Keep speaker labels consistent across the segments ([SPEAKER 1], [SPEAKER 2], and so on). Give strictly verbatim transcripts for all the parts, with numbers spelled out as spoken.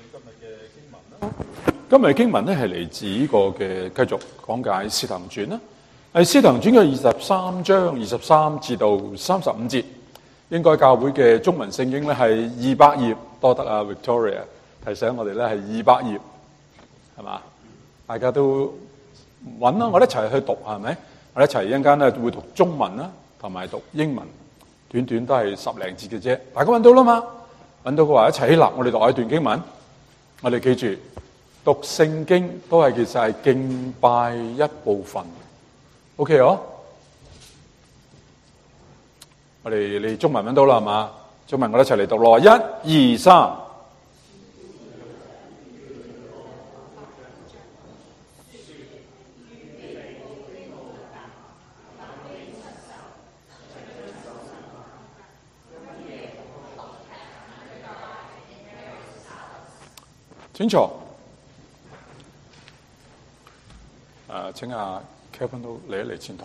[SPEAKER 1] 今日嘅經文啦。今日嘅經文咧係嚟自呢個嘅繼續講解《使徒行傳》啦，係《使徒行傳》嘅二十三章二十三至到三十五節。應該教會嘅中文聖經咧係二百頁，多得啊 Victoria 提醒我哋咧係二百頁，係嘛？大家都揾啦，我哋一齊去讀係咪？我哋一齊一陣間咧會讀中文啦，同埋讀英文，短短都係十零節嘅啫。大家揾到啦嘛？揾到嘅話一齊起立，我哋讀一段經文。我哋記住，讀聖經都係其實係敬拜一部分。OK 哦？我哋你中文揾到啦係嘛？中文我哋一齊嚟讀咯，一二三。請坐。誒，請阿 Kevin 都嚟一嚟前台。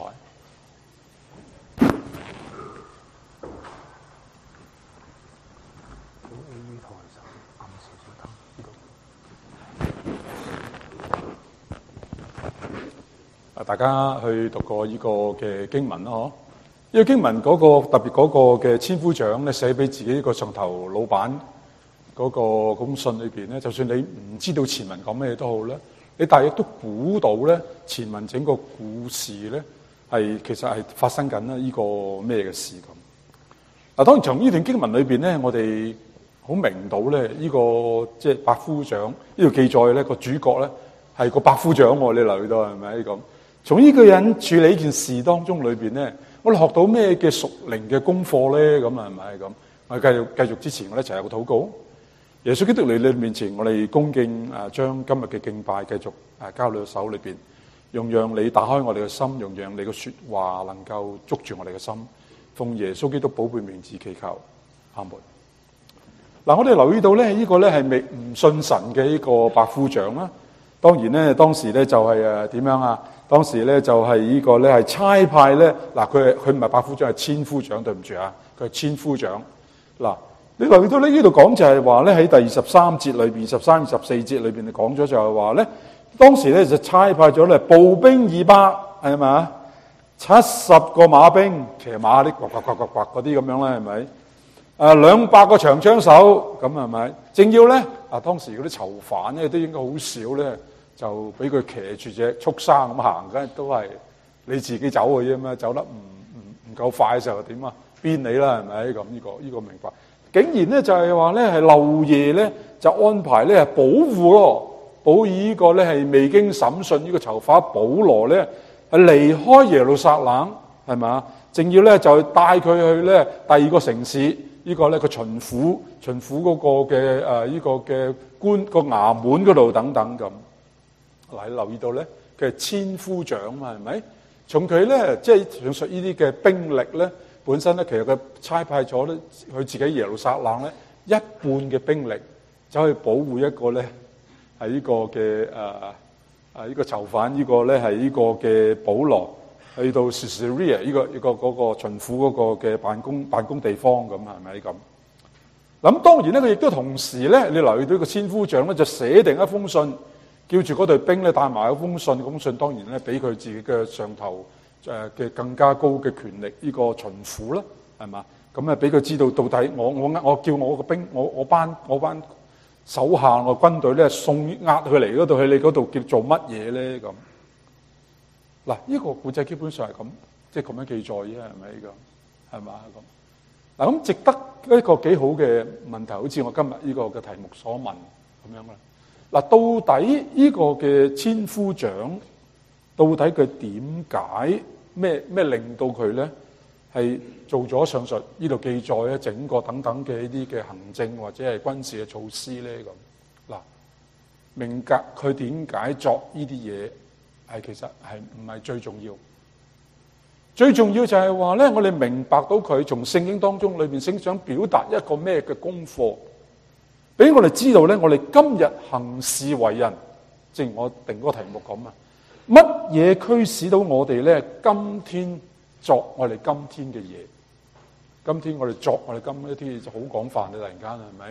[SPEAKER 1] 啊，大家去讀過呢個嘅經文咯，嗬？呢個經文嗰個特別嗰個嘅千夫長咧，寫俾自己一個上頭老闆。嗰個封信裏邊咧，就算你唔知道前文講咩都好咧，你大約都估到咧前文整個故事咧係其實係發生緊啦呢個咩嘅事咁。嗱，當然從呢段經文裏邊咧，我哋好明到咧呢個即係百夫長呢度記載咧個主角咧係個百夫長喎，你留意到係咪咁？從呢個人處理呢件事當中裏邊咧，我哋學到咩嘅屬靈嘅功課咧？咁係咪咁？我哋繼續繼續之前，我哋一齊有個禱告。耶穌基督嚟你面前，我哋恭敬誒，將今日嘅敬拜繼續誒交到手裏邊，用讓你打開我哋嘅心，用讓你嘅說話能夠捉住我哋嘅心，奉耶穌基督寶貝名字祈求，阿門。嗱，我哋留意到咧，呢個咧係未唔信神嘅呢個百夫長啦。當然咧，當時咧就係誒點樣啊？當時咧就係呢個咧係差派咧，嗱佢係佢唔係百夫長，係千夫長，對唔住啊，佢係千夫長。嗱。你留意到呢？呢度講就係話咧喺第二十三節裏邊、十三、二十四節裏邊，你講咗就係話咧，當時咧就差派咗咧步兵二百，係咪？七十個馬兵騎馬啲，呱呱呱呱呱嗰啲咁樣啦，係咪？誒，兩百個長槍手，咁係咪？正要咧，啊，當時嗰啲囚犯咧都應該好少咧，就俾佢騎住隻畜生咁行，梗係都係你自己走嘅啫嘛，走得唔唔唔夠快嘅時候點啊？鞭你啦，係咪？咁呢個呢個明白。竟然咧就係話咧係漏夜咧就安排咧係保護咯，保護呢個咧係未經審訊呢個囚犯保羅咧係離開耶路撒冷，係咪？正要咧就帶佢去咧第二個城市，呢個咧個巡撫巡撫嗰個嘅誒呢個嘅官個衙門嗰度等等咁。嗱，你留意到咧佢係千夫長嘛，係咪？從佢咧即係上述呢啲嘅兵力咧。本身咧，其實佢差派咗咧，佢自己耶路撒冷咧一半嘅兵力，走去保護一個咧係呢個嘅誒誒呢個囚犯，呢個咧係呢個嘅保羅，去到 Caesarea 呢個呢個嗰個巡撫嗰個嘅辦公辦公地方咁，係咪咁？咁當然咧，佢亦都同時咧，你留意到個千夫長咧就寫定一封信，叫住嗰隊兵咧帶埋一封信，嗰封信當然咧俾佢自己嘅上頭。誒嘅更加高嘅權力，呢、這個巡撫啦，係嘛？咁啊，俾佢知道到底我我我叫我個兵，我我班我班手下我軍隊咧送押佢嚟嗰度，去你嗰度叫做乜嘢咧？咁嗱，呢個古仔基本上係咁，即係咁樣記載啫，係咪咁？係嘛咁？嗱，咁值得一個幾好嘅問題，好似我今日呢個嘅題目所問咁樣啦。嗱，到底呢個嘅千夫長？到底佢點解咩咩令到佢咧係做咗上述呢度記載咧整個等等嘅呢啲嘅行政或者係軍事嘅措施咧咁？嗱，明格佢點解作呢啲嘢係其實係唔係最重要？最重要就係話咧，我哋明白到佢從聖經當中裏邊想想表達一個咩嘅功課，俾我哋知道咧，我哋今日行事為人，正如我定嗰個題目咁啊。乜嘢驅使到我哋咧？今天作我哋今天嘅嘢，今天我哋作我哋今一啲就好廣泛嘅，突然間係咪？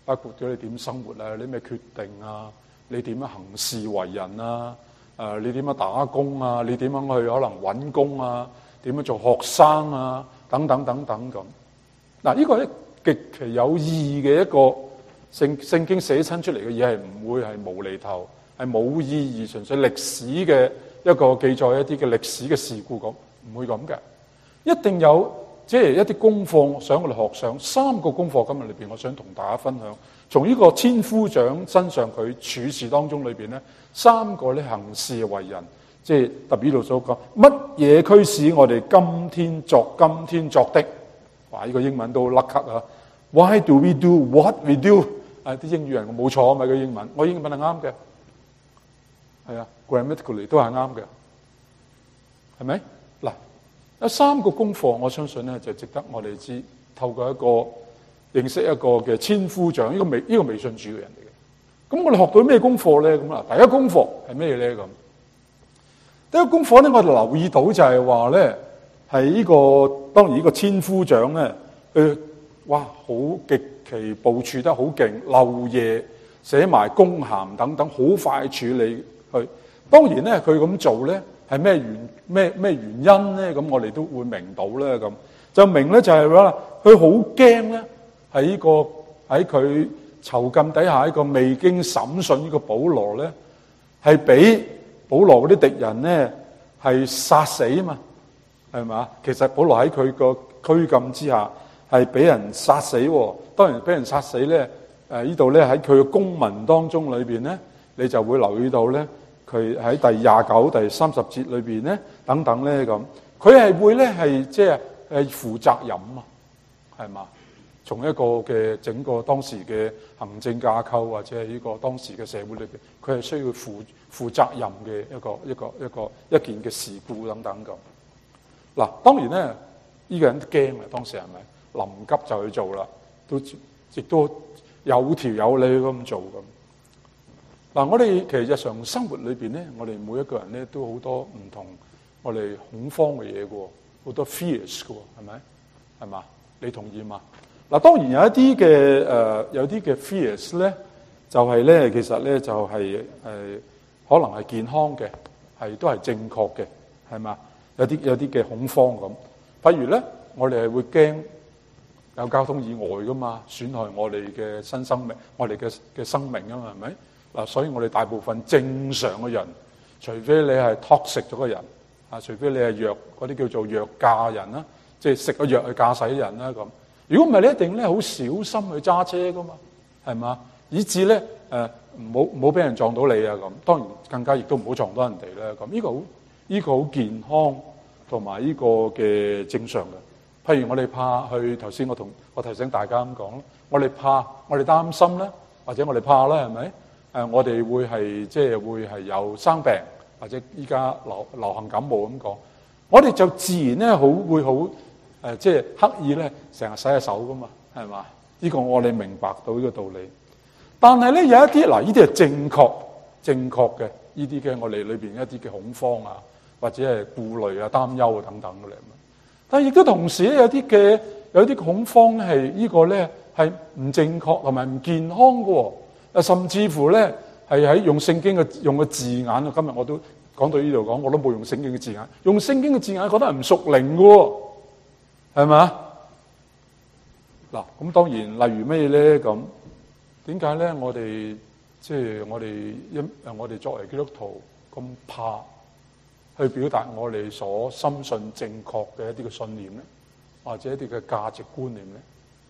[SPEAKER 1] 包括咗你點生活啊，你咩決定啊，你點樣行事為人啊，誒你點樣打工啊，你點樣去可能揾工啊，點樣做學生啊，等等等等咁。嗱，呢個咧極其有意義嘅一個聖聖經寫親出嚟嘅嘢，係唔會係無厘頭，係冇意義，純粹歷史嘅一個記載，一啲嘅歷史嘅事故咁，唔會咁嘅。一定有即係一啲功課想我哋學上。三個功課今日裏邊，我想同大家分享。從呢個千夫長身上佢處事當中裏邊咧，三個咧行事為人，即係特別呢度所講乜嘢驅使我哋今天作今天作的。哇！呢個英文都甩咳啊 ！Why do we do what we do？ 啊，啲英語人我冇錯啊嘛，個英文我英文係啱嘅，係啊 ，grammatically 都係啱嘅，係咪？嗱，有三個功課，我相信咧就值得我哋知，透過一個認識一個嘅千夫長，呢個微呢個微信主嘅人嚟嘅。咁我哋學到咩功課咧？咁啊，第一功課係咩咧？咁第一個功課咧，我哋留意到就係話咧。係呢、這個當然呢個千夫長咧，佢哇好極其部署得好勁，漏夜寫埋公函等等，好快處理佢。當然咧，佢咁做咧係咩原咩咩原因咧？咁我哋都會明到咧。咁就明咧就係話，佢好驚咧喺呢個喺佢囚禁底下一個未經審訊呢個保羅咧，係俾保羅嗰啲敵人咧係殺死啊嘛。係嘛？其實保羅喺佢個拘禁之下係俾人殺死喎。當然俾人殺死咧，誒呢度咧喺佢嘅公文當中裏邊咧，你就會留意到咧，佢喺第廿九、第三十節裏邊咧，等等咧咁，佢係會咧係即係誒負責任啊，係嘛？從一個嘅整個當時嘅行政架構或者係呢個當時嘅社會裏邊，佢係需要負負責任嘅一個一個一個一件嘅事故等等咁。嗱，當然咧，呢、這個人都驚啊！當時係咪臨急就去做啦？都亦都有條有理咁做咁。嗱，我哋其實日常生活裏邊咧，我哋每一個人咧都好多唔同我哋恐慌嘅嘢嘅喎，好多 fears 嘅喎，係咪？係嘛？你同意嘛？嗱，當然有一啲嘅誒，有啲嘅 fears 咧，就係、是、咧，其實咧就係、是、誒、呃，可能係健康嘅，係都係正確嘅，係嘛？有啲有啲嘅恐慌咁，譬如咧，我哋係會驚有交通意外噶嘛，損害我哋嘅新生命，我哋嘅嘅生命啊嘛，係咪？嗱，所以我哋大部分正常嘅人，除非你係 toxic 咗個人，啊，除非你係藥嗰啲叫做藥駕人啦，即係食咗藥去駕駛人啦咁。如果唔係，你一定咧好小心去揸車噶嘛，係嘛？以至咧誒唔好唔好俾人撞到你啊咁。當然更加亦都唔好撞到人哋啦咁。呢個好呢個好健康。同埋呢個嘅正常嘅，譬如我哋怕去頭先我同我提醒大家咁講，我哋怕我哋擔心咧，或者我哋怕啦，係咪？誒，我哋會係即係會係有生病，或者依家流流行感冒咁講，我哋就自然咧好會好誒，即係刻意咧成日洗下手噶嘛，係嘛？呢個我哋明白到呢個道理。但係咧有一啲嗱，呢啲係正確正確嘅，呢啲嘅我哋裏邊一啲嘅恐慌啊。或者係顧慮啊、擔憂啊等等嘅咧，但係亦都同時咧有啲嘅有啲恐慌咧係呢個咧係唔正確同埋唔健康嘅喎，甚至乎咧係喺用聖經嘅用嘅字眼啊。今日我都講到呢度講，我都冇用聖經嘅字眼，用聖經嘅字眼覺得係唔屬靈嘅喎，係咪？嗱，咁當然例如咩咧咁？點解咧？我哋即係我哋一誒，我哋作為基督徒咁怕去表達我哋所深信正確嘅一啲嘅信念咧，或者一啲嘅價值觀念咧。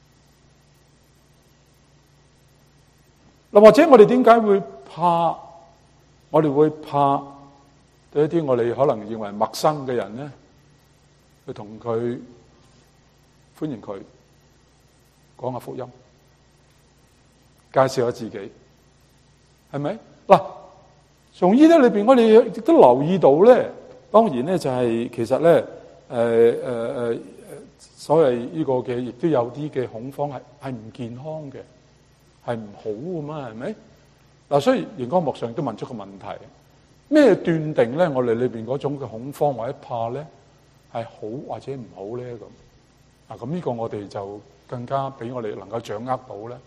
[SPEAKER 1] 嗱，或者我哋點解會怕？我哋會怕對一啲我哋可能認為陌生嘅人咧，去同佢歡迎佢，講下福音，介紹下自己，係咪？嗱，從呢啲裏邊，我哋亦都留意到咧。當然咧，就係其實咧，誒誒誒，所謂呢個嘅，亦都有啲嘅恐慌係係唔健康嘅，係唔好㗎嘛，係咪？嗱，所以熒光幕上都問出個問題：咩斷定咧？我哋裏邊嗰種嘅恐慌或者怕咧，係好或者唔好咧？咁啊，咁呢個我哋就更加俾我哋能夠掌握到咧。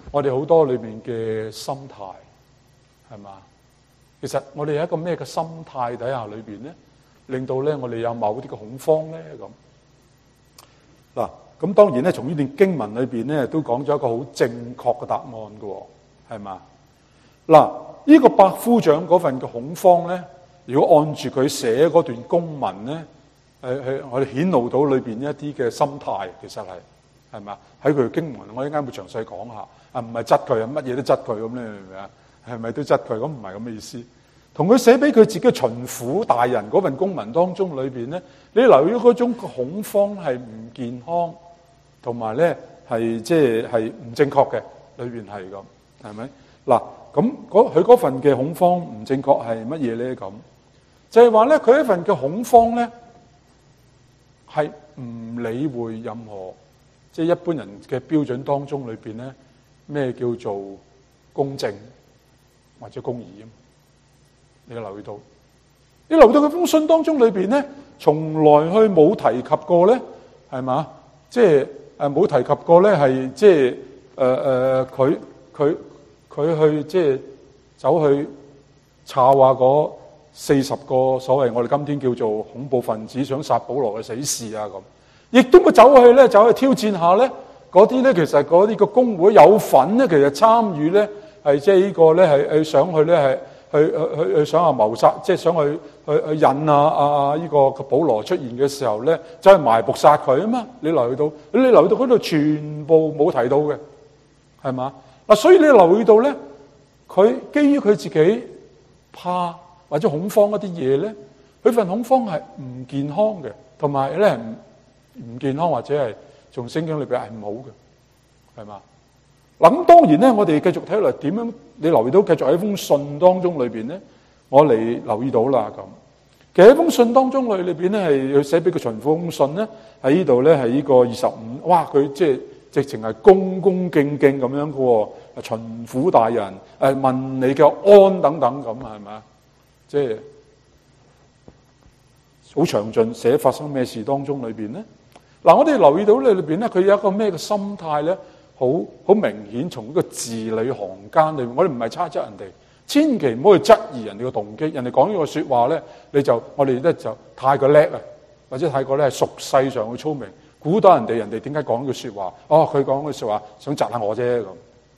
[SPEAKER 1] 我哋好多裏邊嘅心態，係嘛？其實我哋有一個咩嘅心態底下裏邊咧，令到咧我哋有某啲嘅恐慌咧咁。嗱，咁當然咧，從呢段經文裏邊咧，都講咗一個好正確嘅答案嘅，係嘛？嗱，呢個百夫長嗰份嘅恐慌咧，如果按住佢寫嗰段公文咧，誒誒，我哋顯露到裏邊一啲嘅心態，其實係係嘛？喺佢經文，我一陣間會詳細講下，啊唔係質佢啊，乜嘢都質佢咁咧，明唔明啊？係咪都質佢？咁唔係咁嘅意思。同佢寫俾佢自己嘅巡撫大人嗰份公文當中裏邊咧，你留意嗰種恐慌係唔健康，同埋咧係即係係唔正確嘅，裏邊係咁，係咪？嗱，咁佢嗰份嘅恐慌唔正確係乜嘢咧？咁就係話咧，佢一份嘅恐慌咧係唔理會任何即係、就是、一般人嘅標準當中裏邊咧咩叫做公正或者公義啊？你留意到，你留意到佢封信當中裏邊咧，從來去冇提及過咧，係嘛？即係誒冇提及過咧，係即係誒誒佢佢佢去即係走去查話嗰四十個所謂我哋今天叫做恐怖分子想殺保羅嘅死士啊咁，亦都冇走去咧走去挑戰下咧嗰啲咧，其實嗰啲個公會有份咧，其實參與咧係即係呢個咧係係想去咧係。去去去去想話謀殺，即係想去去去引啊啊啊！呢個保羅出現嘅時候咧，走去埋伏殺佢啊嘛！你留意到，你留意到嗰度全部冇提到嘅，係嘛？嗱，所以你留意到咧，佢基於佢自己怕或者恐慌一啲嘢咧，佢份恐慌係唔健康嘅，同埋咧唔唔健康或者係從聖經裏邊係唔好嘅，係嘛？嗱，咁當然咧，我哋繼續睇落點樣？你留意到繼續喺封信當中裏邊咧，我哋留意到啦咁。其實喺封信當中裏裏邊咧，係要寫俾個巡撫封信咧，喺呢度咧係呢個二十五，哇！佢即係直情係恭恭敬敬咁樣嘅喎，巡撫大人誒問你嘅安等等咁係咪啊？即係好詳盡寫發生咩事當中裏邊咧。嗱，我哋留意到你裏邊咧，佢有一個咩嘅心態咧？好好明顯，從呢個字裏行間裏面，我哋唔係差質人哋，千祈唔好去質疑人哋嘅動機。人哋講呢個説話咧，你就我哋咧就太過叻啊，或者太過咧係俗世上嘅聰明，估到人哋人哋點解講呢句説話？哦，佢講呢句説話想窒下我啫咁。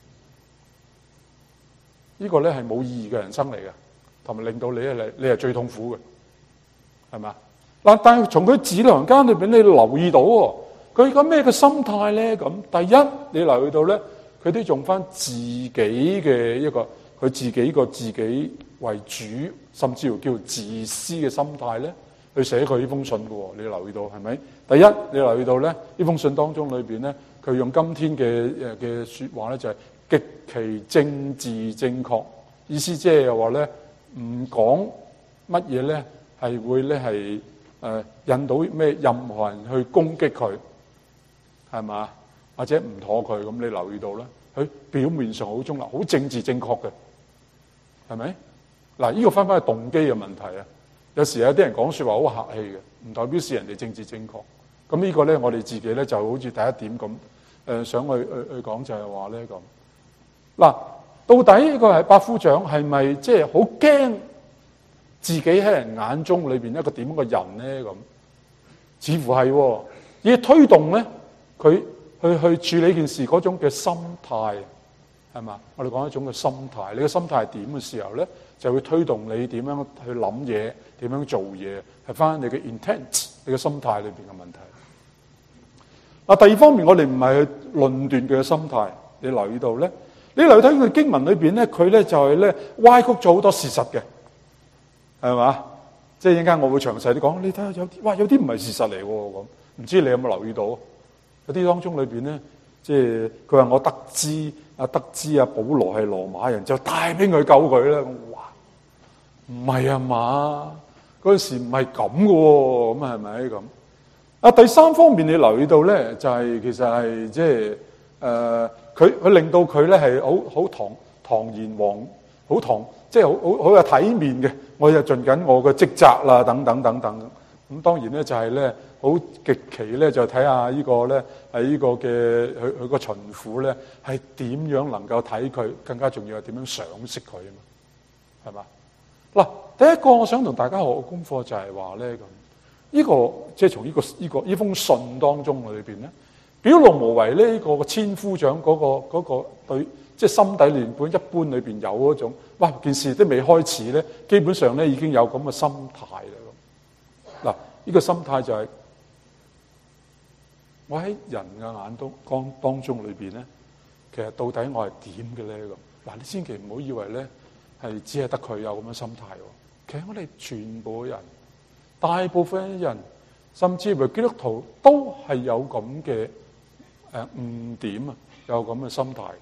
[SPEAKER 1] 呢個咧係冇意義嘅人生嚟嘅，同埋令到你咧你係最痛苦嘅，係咪？嗱，但係從佢字裏行間裏邊，你留意到喎。佢個咩嘅心態咧？咁第一，你留意到咧，佢都用翻自己嘅一個，佢自己個自己為主，甚至乎叫自私嘅心態咧，去寫佢呢封信嘅喎。你留意到係咪？第一，你留意到咧，呢封信當中裏邊咧，佢用今天嘅誒嘅説話咧，就係極其政治正確，意思即係話咧，唔講乜嘢咧，係會咧係誒引到咩任何人去攻擊佢。係嘛？或者唔妥佢咁，你留意到咧，佢表面上好中立，好政治正確嘅，係咪？嗱，呢個翻翻去動機嘅問題啊。有時有啲人講説話好客氣嘅，唔代表是人哋政治正確。咁呢個咧，我哋自己咧就好似第一點咁，誒、呃、想去去去講就係話咧咁。嗱，到底呢個係百夫長係咪即係好驚自己喺人眼中裏邊一個點樣嘅人咧？咁似乎係、哦，而推動咧。佢去去處理件事嗰種嘅心態係嘛？我哋講一種嘅心態，你嘅心態係點嘅時候咧，就會推動你點樣去諗嘢，點樣做嘢，係翻你嘅 intent， 你嘅心態裏邊嘅問題。嗱，第二方面，我哋唔係去論斷佢嘅心態，你留意到咧，你留意睇佢經文裏邊咧，佢咧就係咧歪曲咗好多事實嘅，係嘛？即係一陣間我會詳細啲講，你睇下有啲，哇，有啲唔係事實嚟喎咁，唔知你有冇留意到？有啲當中裏邊咧，即係佢話我得知啊，得知啊，保羅係羅馬人，就帶兵去救佢咧。哇，唔係啊嘛，嗰陣時唔係咁嘅喎，咁啊係咪咁？啊，第三方面你留意到咧，就係、是、其實係即係誒，佢佢令到佢咧係好好堂堂言皇，好堂即係好好好有體面嘅。我就盡緊我嘅職責啦，等等等等。 咁當然咧就係咧好極其咧就睇下呢個咧係呢個嘅佢佢個巡撫咧係點樣能夠睇佢，更加重要係點樣賞識佢啊嘛，係嘛？嗱，第一個我想同大家學嘅功課就係話咧咁，呢個即係從呢個呢個呢封信當中裏邊咧，表露無遺呢個千夫長嗰個嗰個對，即係心底裏邊一般裏邊有嗰種，哇！件事都未開始咧，基本上咧已經有咁嘅心態啦。嗱，呢個心態就係我喺人嘅眼當當當中裏邊咧，其實到底我係點嘅咧咁？嗱，你千祈唔好以為咧係只係得佢有咁嘅心態喎。其實我哋全部人，大部分人，甚至乎基督徒都係有咁嘅誒誤點啊，有咁嘅心態。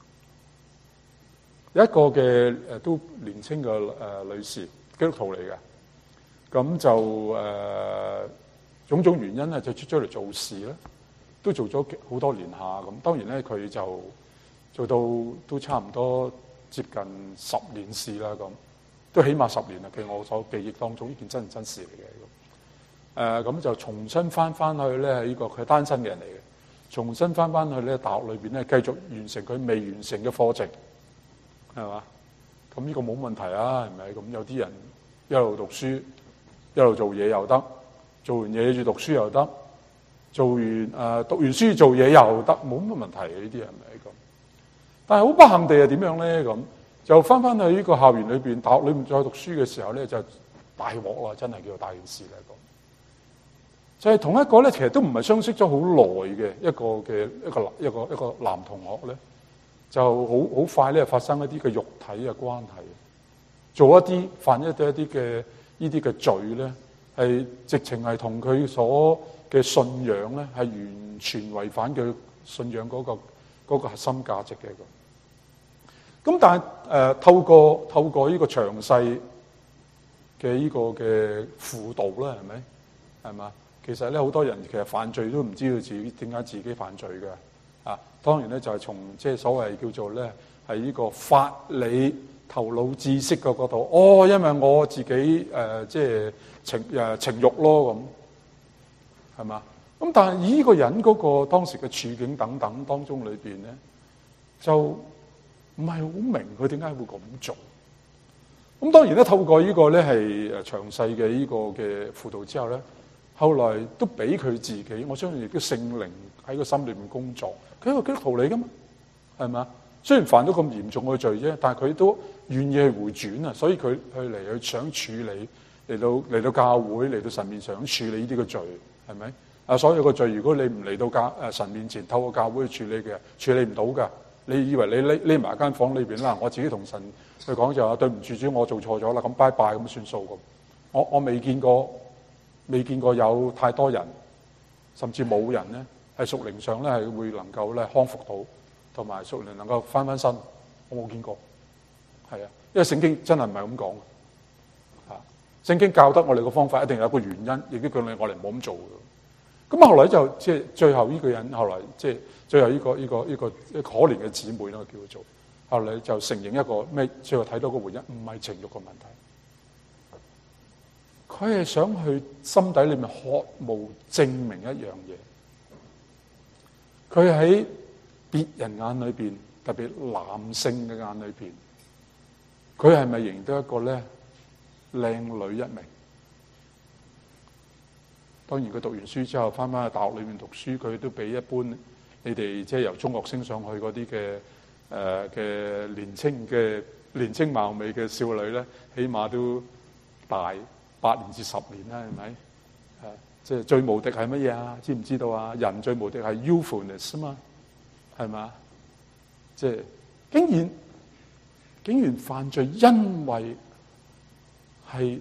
[SPEAKER 1] 有一個嘅誒都年青嘅誒女士，基督徒嚟嘅。咁就誒、呃、種種原因咧，就出咗嚟做事咧，都做咗好多年下咁。當然咧，佢就做到都差唔多接近十年事啦，咁都起碼十年啦。據我所記憶當中，呢件真係真事嚟嘅咁。誒咁、呃、就重新翻翻去咧，呢、呢個佢係單身嘅人嚟嘅，重新翻翻去咧大學裏邊咧，繼續完成佢未完成嘅課程，係嘛？咁呢個冇問題啊，係咪？咁有啲人一路讀書。一路做嘢又得，做完嘢要讀書又得，做完誒、呃、讀完書做嘢又得，冇乜問題嘅呢啲係咪咁？但係好不幸地係點樣咧？咁就翻翻去呢個校園裏邊，大學裏面再讀書嘅時候咧，就大鑊啦，真係叫做大件事嚟講。就係、是、同一個咧，其實都唔係相識咗好耐嘅一個嘅一個一個一個男同學咧，就好好快咧發生一啲嘅肉體嘅關係，做一啲犯一啲一啲嘅。呢啲嘅罪咧，係直情係同佢所嘅信仰咧，係完全違反佢信仰嗰、嗰個嗰個核心價值嘅。咁但係誒、呃、透過透過呢個詳細嘅呢個嘅輔導咧，係咪係嘛？其實咧好多人其實犯罪都唔知道自己點解自己犯罪嘅啊。當然咧就係從即係所謂叫做咧係呢個法理。頭腦知識嘅角度，哦，因為我自己誒、呃、即係情誒、呃、情慾咯咁，係嘛？咁但係以呢個人嗰個當時嘅處境等等當中裏邊咧，就唔係好明佢點解會咁做。咁當然咧，透過呢個咧係誒詳細嘅呢個嘅輔導之後咧，後來都俾佢自己，我相信亦都聖靈喺個心裏面工作。佢係一個基督徒嚟噶嘛，係嘛？雖然犯咗咁嚴重嘅罪啫，但係佢都願意去回轉啊，所以佢去嚟去想處理嚟到嚟到教會嚟到神面上處理呢啲嘅罪，係咪？啊，所有嘅罪，如果你唔嚟到教誒神面前透過教會去處理嘅，處理唔到㗎。你以為你匿匿埋間房裏邊啦？我自己同神去講就話對唔住主，我做錯咗啦，咁拜拜咁算數咁。我我未見過未見過有太多人，甚至冇人咧係屬靈上咧係會能夠咧康復到。同埋屬靈能夠翻翻身，我冇見過，係啊，因為聖經真係唔係咁講嘅，聖經教得我哋個方法一定有一個原因，亦都叫你我哋唔好咁做嘅。咁後來就即係最後呢個人，後來即係最後呢個呢個呢個可憐嘅姊妹咧，叫佢做，後來就承認一個咩？最後睇到個回應，唔係情慾嘅問題，佢係想去心底裏面渴慕證明一樣嘢，佢喺別人眼裏邊，特別男性嘅眼裏邊，佢係咪認得一個咧靚女一名？當然佢讀完書之後，翻返去大學裏面讀書，佢都比一般你哋即係由中學升上去嗰啲嘅誒嘅年青嘅年青貌美嘅少女咧，起碼都大八年至十年啦，係咪？誒，即係最無敵係乜嘢啊？知唔知道啊？人最無敵係 youthfulness 啊嘛。係嘛？即係竟然竟然犯罪，因為係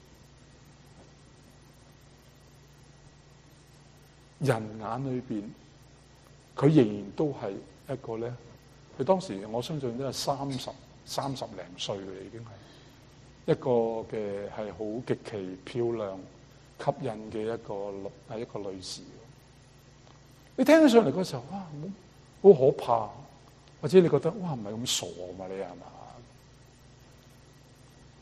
[SPEAKER 1] 人眼裏邊，佢仍然都係一個咧。佢當時我相信都係三十三十零歲嘅，已經係一個嘅係好極其漂亮、吸引嘅一個女係一個女士。你聽起上嚟嗰時候，哇！好可怕，或者你覺得哇唔係咁傻嘛？你係嘛？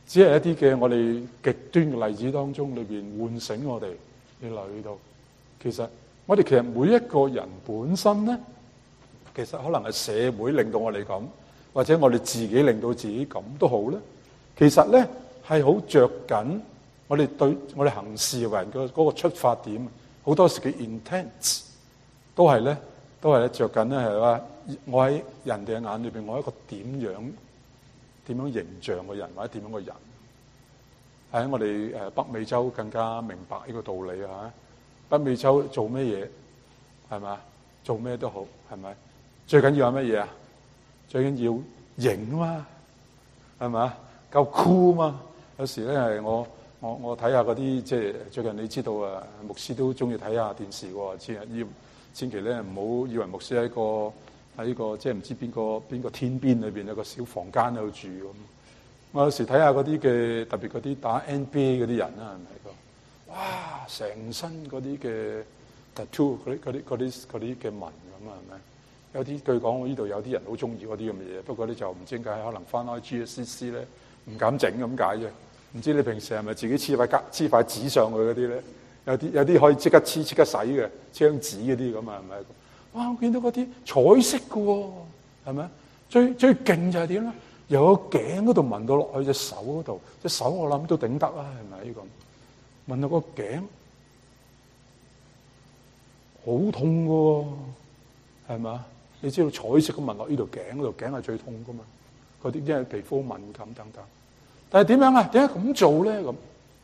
[SPEAKER 1] 只係一啲嘅我哋極端嘅例子當中裏邊喚醒我哋，你留意到，其實我哋其實每一個人本身咧，其實可能係社會令到我哋咁，或者我哋自己令到自己咁都好咧。其實咧係好着緊我哋對我哋行事為人嘅嗰個出發點，好多時嘅 intent 都係咧，都係咧着緊咧係話，我喺人哋嘅眼裏邊，我係一個點樣點樣形象嘅人，或者點樣嘅人。喺我哋誒北美洲更加明白呢個道理啊！北美洲做咩嘢係咪？做咩都好係咪？最緊要係乜嘢啊？最緊要型啊嘛，係咪？夠 cool 嘛？有時咧係我我我睇下嗰啲即係最近你知道啊，牧師都中意睇下電視喎，千要千祈咧唔好以為牧師喺個喺個即係唔知邊個邊個天邊裏邊有個小房間喺度住咁。我有時睇下嗰啲嘅特別嗰啲打 N B A 嗰啲人啦，係咪個？哇！成身嗰啲嘅 tattoo 嗰啲嗰啲嗰啲嗰啲嘅紋咁啊，係咪？有啲據講我呢度有啲人好中意嗰啲咁嘅嘢，不過咧就唔知點解可能翻開 G S C C 咧唔敢整咁解啫。唔知你平時係咪自己黐塊黐塊紙上去嗰啲咧？有啲有啲可以即刻黐即刻洗嘅張紙嗰啲咁啊，係咪？哇！我見到嗰啲彩色嘅喎，係咪？最最勁就係點咧？由個頸嗰度紋到落去隻手嗰度，隻手我諗都頂得啦，係咪呢個？紋到個頸好痛嘅喎，係咪？你知道彩色咁紋落呢度頸嗰度，頸係最痛噶嘛？嗰啲因為皮膚敏感等等。但係點樣啊？點解咁做咧？咁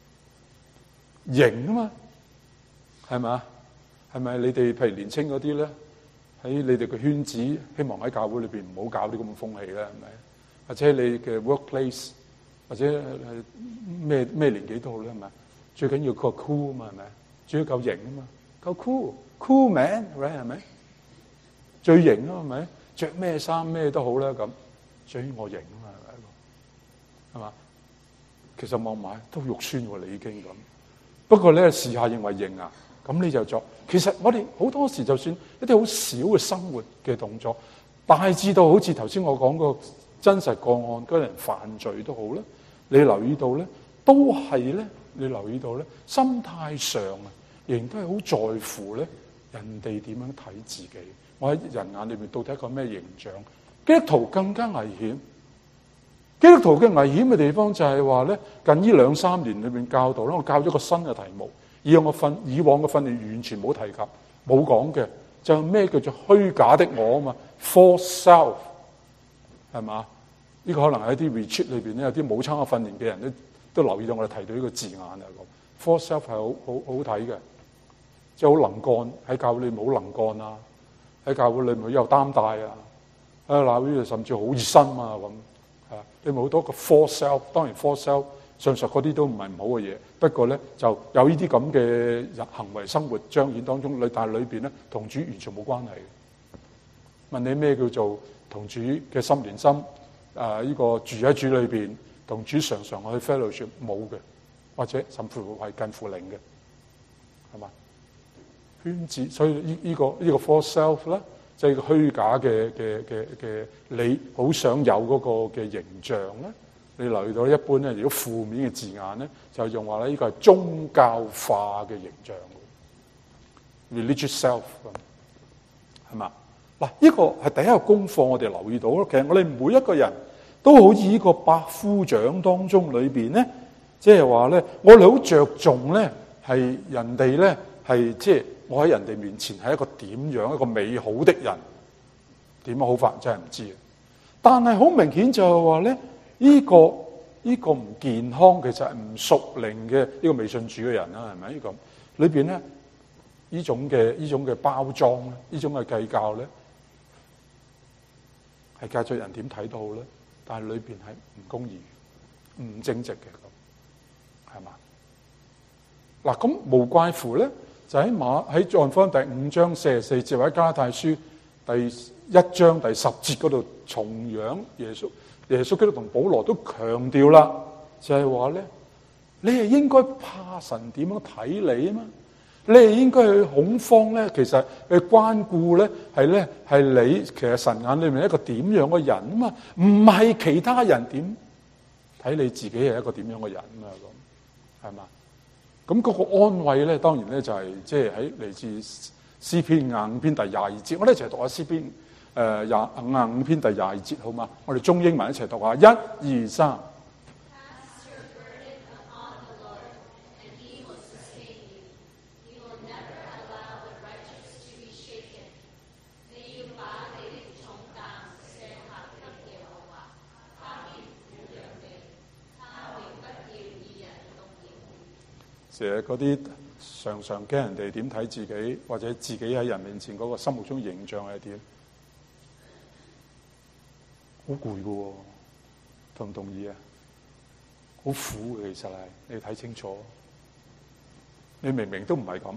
[SPEAKER 1] 型啊嘛，係咪？係咪你哋譬如年青嗰啲咧，喺你哋嘅圈子，希望喺教會裏邊唔好搞啲咁嘅風氣咧，係咪？或者你嘅 workplace， 或者咩咩年紀都好咧，係咪？最緊要佢 cool 啊嘛，係咪？最要夠型啊嘛，夠 cool，cool man，right 係咪？最型啊，係咪？着咩衫咩都好啦，咁最我型啊嘛，係咪？係嘛？其實望埋都肉酸喎，你已經咁。不過咧，試下認為型啊，咁你就作。其實我哋好多時就算一啲好少嘅生活嘅動作，大致到好似頭先我講個真實個案，嗰人犯罪都好啦，你留意到咧，都係咧，你留意到咧，心態上啊，仍然都係好在乎咧，人哋點樣睇自己。我喺人眼裏面到底一個咩形象？基督徒更加危險。基督徒嘅危險嘅地方就係話咧，近呢兩三年裏面教導咧，我教咗個新嘅題目，以往嘅訓以往嘅訓練完全冇提及、冇講嘅，就係咩叫做虛假的我啊嘛 ，false self。係嘛？呢、這個可能喺啲 retreat 裏邊咧，有啲冇參加訓練嘅人都都留意到我哋提到呢個字眼啊。咁 false self 係好好好睇嘅，即係好能幹喺教會裏面好能幹啊，喺教會裏面有擔帶啊，喺教會甚至好熱心啊咁。係啊，你冇好多個 false self， 當然 false self 上述嗰啲都唔係唔好嘅嘢，不過咧就有呢啲咁嘅行為生活彰顯當中，但係裏邊咧同主完全冇關係嘅。問你咩叫做同主嘅心連心？啊，呢個住喺主裏邊，同主常常去 fellowship 冇嘅，或者甚至乎係近乎零嘅，係嘛？圈子，所以呢呢個呢個 false self 咧，即係個虛假嘅嘅嘅嘅，你好想有嗰個嘅形象咧，你留意到一般咧，如果負面嘅字眼咧，就用話咧呢個係宗教化嘅形象 ，religious self 咁，係嘛？嗱，呢個係第一個功課，我哋留意到咯。其實我哋每一個人都好似呢個百夫長當中裏邊咧，即係話咧，我哋好着重咧，係人哋咧係即係我喺人哋面前係一個點樣一個美好的人，點樣好法真係唔知啊。但係好明顯就係話咧，呢個呢個唔健康，其實係唔屬靈嘅呢個未信主嘅人啦，係咪？呢個裏邊咧呢種嘅呢種嘅包裝咧，呢種嘅計較咧。係教咗人點睇都好咧，但係裏邊係唔公義、唔正直嘅咁，係嘛？嗱，咁無怪乎咧，就喺馬喺約翰福音第五章四十四節，或者加拉太書第一章第十節嗰度，同樣耶穌耶穌基督同保羅都強調啦，就係話咧，你係應該怕神點樣睇你啊嘛？你係應該去恐慌咧，其實去關顧咧，係咧係你其實神眼裏面一個點樣嘅人啊嘛，唔係其他人點睇你自己係一個點樣嘅人啊咁，係嘛？咁嗰個安慰咧，當然咧就係即係喺嚟自詩篇廿五篇第廿二節。我哋一齊讀下詩篇誒廿廿五篇第廿二節好嘛？我哋中英文一齊讀下，一二三。誒嗰啲常常驚人哋點睇自己，或者自己喺人面前嗰個心目中形象係點？好攰㗎喎，同唔同意啊？好苦嘅，其實係你睇清楚，你明明都唔係咁，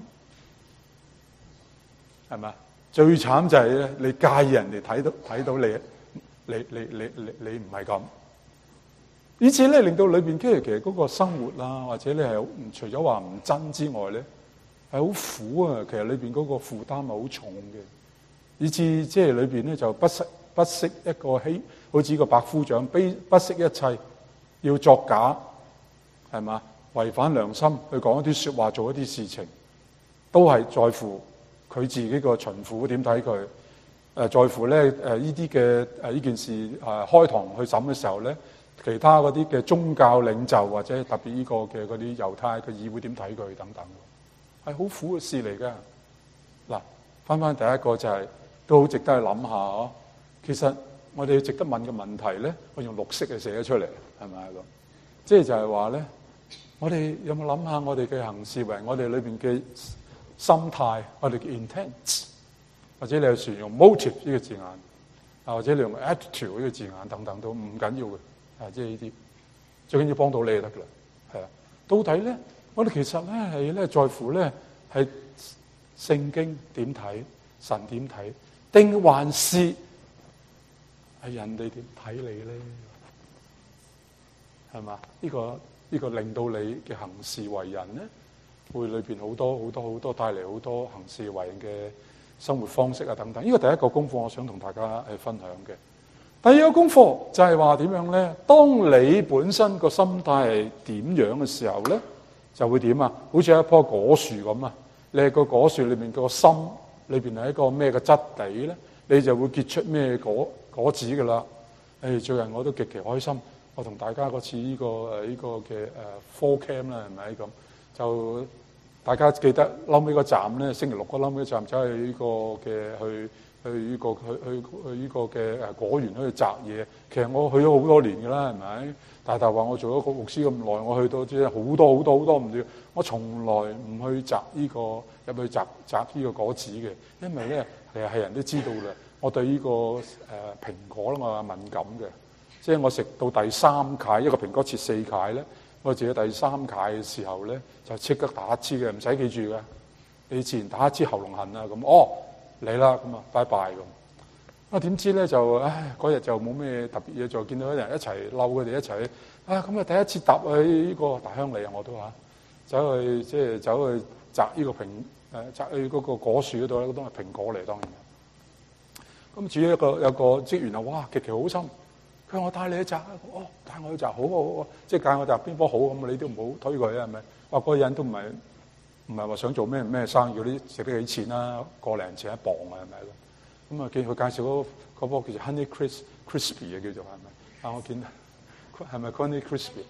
[SPEAKER 1] 係咪？最慘就係咧，你介意人哋睇到睇到你，你你你你你唔係咁。以至咧令到裏邊，其實其實嗰個生活啊，或者你係除咗話唔真之外咧，係好苦啊！其實裏邊嗰個負擔係好重嘅，以至即係裏邊咧就不惜不惜一個希，好似個百夫長，不不惜一切要作假，係嘛？違反良心去講一啲說話，做一啲事情，都係在乎佢自己個巡撫點睇佢。誒，在乎咧誒呢啲嘅誒呢件事誒開堂去審嘅時候咧。其他嗰啲嘅宗教領袖或者特別呢個嘅嗰啲猶太嘅議會點睇佢等等，係好苦嘅事嚟㗎。嗱，翻翻第一個就係、是、都好值得去諗下嗬。其實我哋值得問嘅問題咧，我用綠色去寫咗出嚟，係咪咁？即係就係話咧，我哋有冇諗下我哋嘅行事為我哋裏邊嘅心態，我哋嘅 intent， 或者你有時用 motive 呢個字眼，啊或者你用 attitude 呢個字眼等等都唔緊要嘅。啊，即係呢啲，最緊要幫到你就得㗎啦，係啊。到底咧，我哋其實咧係咧在乎咧係聖經點睇，神點睇，定還是係人哋點睇你咧？係嘛？呢個呢個令到你嘅行事為人咧，會裏邊好多好多好多帶嚟好多行事為人嘅生活方式啊等等。呢個第一個功課，我想同大家去分享嘅。第二個功課就係話點樣咧？當你本身個心態係點樣嘅時候咧，就會點啊？好似一棵果樹咁啊！你係個果樹裏面個心裏邊係一個咩嘅質地咧？你就會結出咩果果子噶啦？誒，最近我都極其開心，我同大家嗰次呢個誒呢個嘅誒 Fall Camp 啦，係咪咁？就大家記得後尾個站咧，星期六個後尾個站走去呢個嘅去。去呢、這個去去去呢個嘅誒果園去摘嘢，其實我去咗好多年㗎啦，係咪？大大話我做咗個牧師咁耐，我去到即係好多好多好多唔少，我從來唔去摘呢、這個入去摘摘呢個果子嘅，因為咧其實係人都知道啦，我對呢、這個誒、呃、蘋果咧我係敏感嘅，即係我食到第三塊一個蘋果切四塊咧，我自己第三塊嘅時候咧就即刻打乞嗤嘅，唔使記住嘅，你自然打乞嗤喉嚨痕啊咁哦。嚟啦，咁啊，拜拜咁。啊，點知咧就，唉，嗰日就冇咩特別嘢，就見到啲人一齊嬲佢哋一齊。啊，咁啊，第一次踏去呢個大鄉里啊，我都嚇，走去即係走去摘呢個蘋，誒摘去嗰個果樹嗰度咧，都係蘋果嚟當然。咁至於一個有個職員啊，哇，極其好心，佢話我帶你去摘，哦，帶我去摘，好好好，即係介我摘邊棵好咁，你都唔好推佢啊，係咪？哇，嗰個人都唔係。唔係話想做咩咩生意嗰啲食得幾錢啦，個零錢一磅啊，係咪咁？咁啊，見佢介紹嗰嗰樖叫做 Honey Crisp Crispy 嘅叫做係咪？啊，我見係咪 Honey Crispy？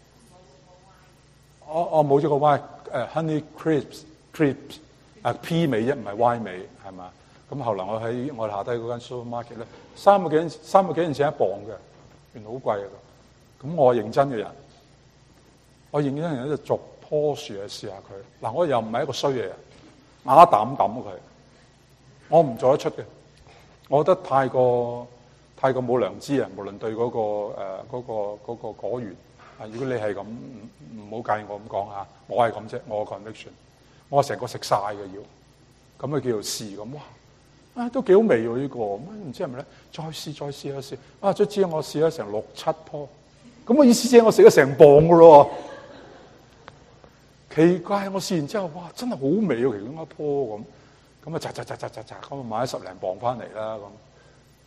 [SPEAKER 1] 哦哦，冇咗個 Y，誒 Honey Crisp Crisp 啊 P 尾一唔係 Y 尾係嘛？咁後來我喺我下低嗰間 supermarket 咧，三個幾三個幾銀錢一磅嘅，原來好貴啊！咁我係認真嘅人，我認真嘅人就逐棵樹去試下佢，嗱我又唔係一個衰嘅人，啞膽抌佢，我唔做得出嘅，我覺得太過太過冇良知啊！無論對嗰、嗰個誒嗰、呃嗰個嗰個果園啊，如果你係咁，唔唔好介意我咁講嚇，我係咁啫，我個 conviction，我成個食晒嘅要，咁啊叫做試咁，哇啊都幾好味喎呢個，唔知係咪咧？再試再試一試，啊卒之我試咗成六七棵，咁我意思即係我食咗成磅噶咯。奇怪，我試完之後，哇，真係好味喎！其中一棵咁，咁啊，摘摘摘摘摘摘，咁啊買咗十零磅翻嚟啦，咁，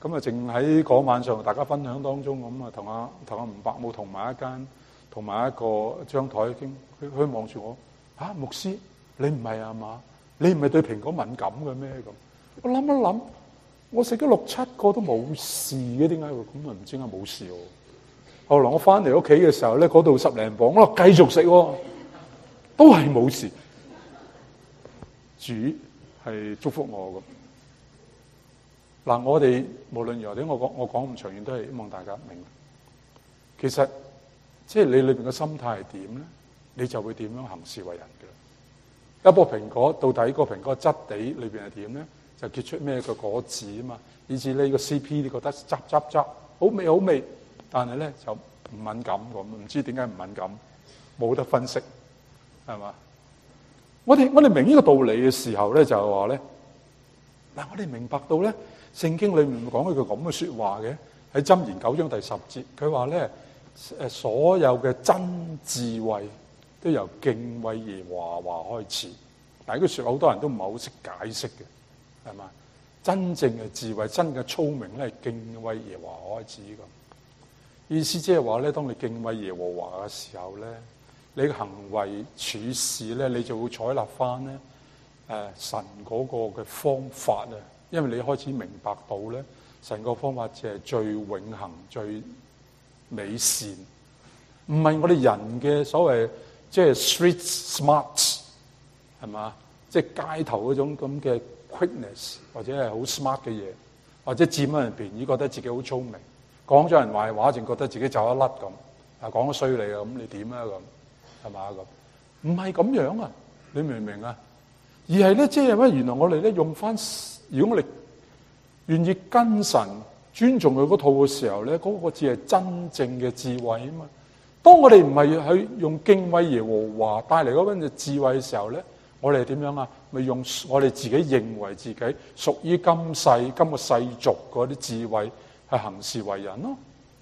[SPEAKER 1] 咁啊，淨喺嗰晚上大家分享當中咁啊，同阿同阿吳伯母同埋一間，同埋一個張台傾，佢佢望住我，嚇、啊、牧師，你唔係啊嘛？你唔係對蘋果敏感嘅咩咁？我諗一諗，我食咗六七個都冇事嘅，點解會咁啊？唔知點解冇事喎。後來我翻嚟屋企嘅時候咧，嗰度十零磅，我繼續食喎，都係冇事。主係祝福我咁。嗱，我哋無論如何點，我講我講咁長遠都係希望大家明。其實即係你裏邊嘅心態係點咧，你就會點樣行事為人嘅。一棵蘋果到底個蘋果質地裏邊係點咧，就結出咩嘅果子啊嘛。以至呢個 C P 你覺得雜雜雜好味好味，但係咧就唔敏感咁，唔知點解唔敏感，冇得分析，係嘛？我哋我哋明呢個道理嘅時候咧，就係話咧，嗱，我哋明白到咧，聖經裏面講一句咁嘅說話嘅，喺箴言九章第十節，佢話咧，誒，所有嘅真智慧都由敬畏耶和華開始。但係呢句說話好多人都唔係好識解釋嘅，係嘛？真正嘅智慧、真嘅聰明咧，係敬畏耶和華開始咁。意思即係話咧，當你敬畏耶和華嘅時候咧，你嘅行為處事咧，你就會採納翻咧誒神嗰個嘅方法啊。因為你開始明白到咧，神個方法就係最永恆、最美善，唔係我哋人嘅所謂即係 street smart 係嘛？即係街頭嗰種咁嘅 quickness，或者係好 smart 嘅嘢，或者佔咗人便宜，覺得自己好聰明，講咗人壞話，淨覺得自己走一甩咁，啊講咗衰你啊，咁你點啊咁，係嘛咁？唔係咁樣啊，你明唔明啊？而係咧，即係咩？原來我哋咧用翻，如果我哋願意跟神、尊重佢嗰套嘅時候咧，嗰個字係真正嘅智慧啊嘛。當我哋唔係去用敬畏耶和華帶嚟嗰份嘅智慧嘅時候咧，我哋係點樣啊？咪用我哋自己認為自己屬於今世、今個世俗嗰啲智慧去行事為人咯。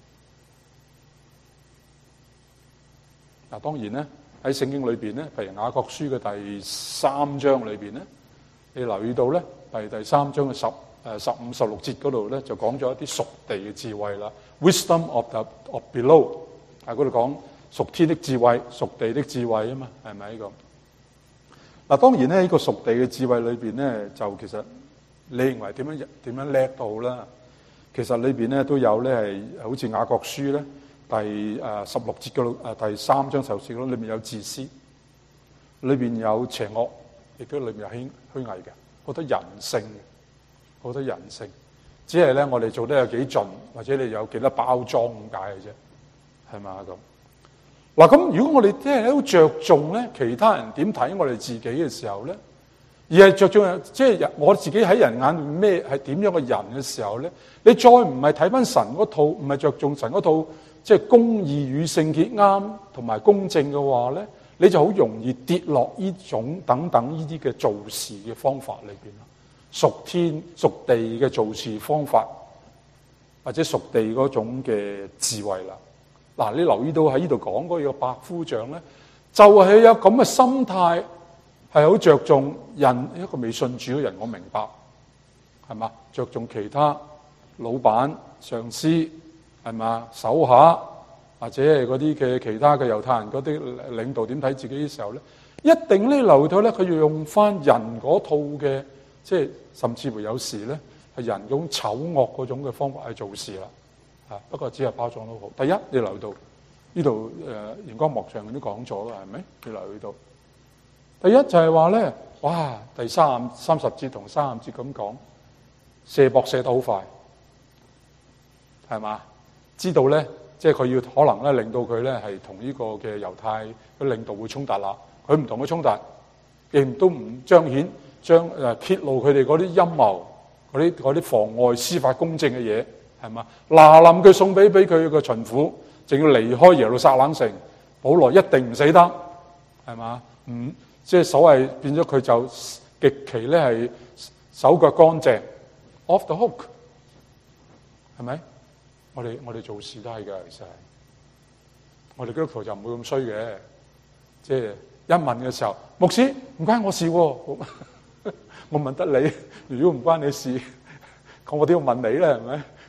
[SPEAKER 1] 嗱，當然咧喺聖經裏邊咧，譬如雅各書嘅第三章裏邊咧，你留意到咧，第第三章嘅十誒十五十六節嗰度咧，就講咗一啲屬地嘅智慧啦。Wisdom of the of below， 喺嗰度講屬天的智慧、屬地的智慧啊嘛，係咪呢個？嗱，當然咧，呢個屬地嘅智慧裏邊咧，就其實你認為點樣點樣叻到啦？其實裏邊咧都有咧係好似雅各書咧第誒十六節嗰誒第三章十六節嗰，裏面有自私，裏邊有邪惡，亦都裏面有虛虛偽嘅，好多人性，好多人性，只係咧我哋做得有幾盡，或者你有幾多包裝咁解嘅啫，係嘛咁？嗱，咁如果我哋即係好着重咧，其他人點睇我哋自己嘅時候咧，而係着重即係我自己喺人眼咩係點樣嘅人嘅時候咧，你再唔係睇翻神嗰套，唔係着重神嗰套即係公義與聖潔啱同埋公正嘅話咧，你就好容易跌落呢種等等呢啲嘅做事嘅方法裏邊啦，屬天屬地嘅做事方法，或者屬地嗰種嘅智慧啦。嗱，你留意到喺呢度講嗰個百夫長咧，就係有咁嘅心態，係好着重人一個未信主嘅人，我明白，係嘛？着重其他老闆、上司，係嘛？手下或者係嗰啲嘅其他嘅猶太人嗰啲領導點睇自己嘅時候咧，一定咧留意到咧，佢要用翻人嗰套嘅，即係甚至乎有時咧係人嗰種醜惡嗰種嘅方法去做事啦。啊！不過只係包裝都好。第一，你留意到呢度誒熒光幕上都講咗啦，係咪？你留意到第一就係話咧，哇！第三三十節同三十節咁講，射博射得好快，係嘛？知道咧，即係佢要可能咧令到佢咧係同呢個嘅猶太嘅領導會衝突啦。佢唔同佢衝突，亦都唔彰顯將誒揭露佢哋嗰啲陰謀，嗰啲嗰啲妨礙司法公正嘅嘢。係嘛？嗱臨佢送俾俾佢個巡撫，仲要離開耶路撒冷城，保羅一定唔死得，係嘛？唔即係所謂變咗佢就極其咧係手腳乾淨 ，off the hook， 係咪？我哋我哋做事都係嘅，其實係我哋基督徒就唔會咁衰嘅，即係一問嘅時候，牧師唔關我事喎，我問得你，如果唔關你事，咁我都要問你啦，係咪？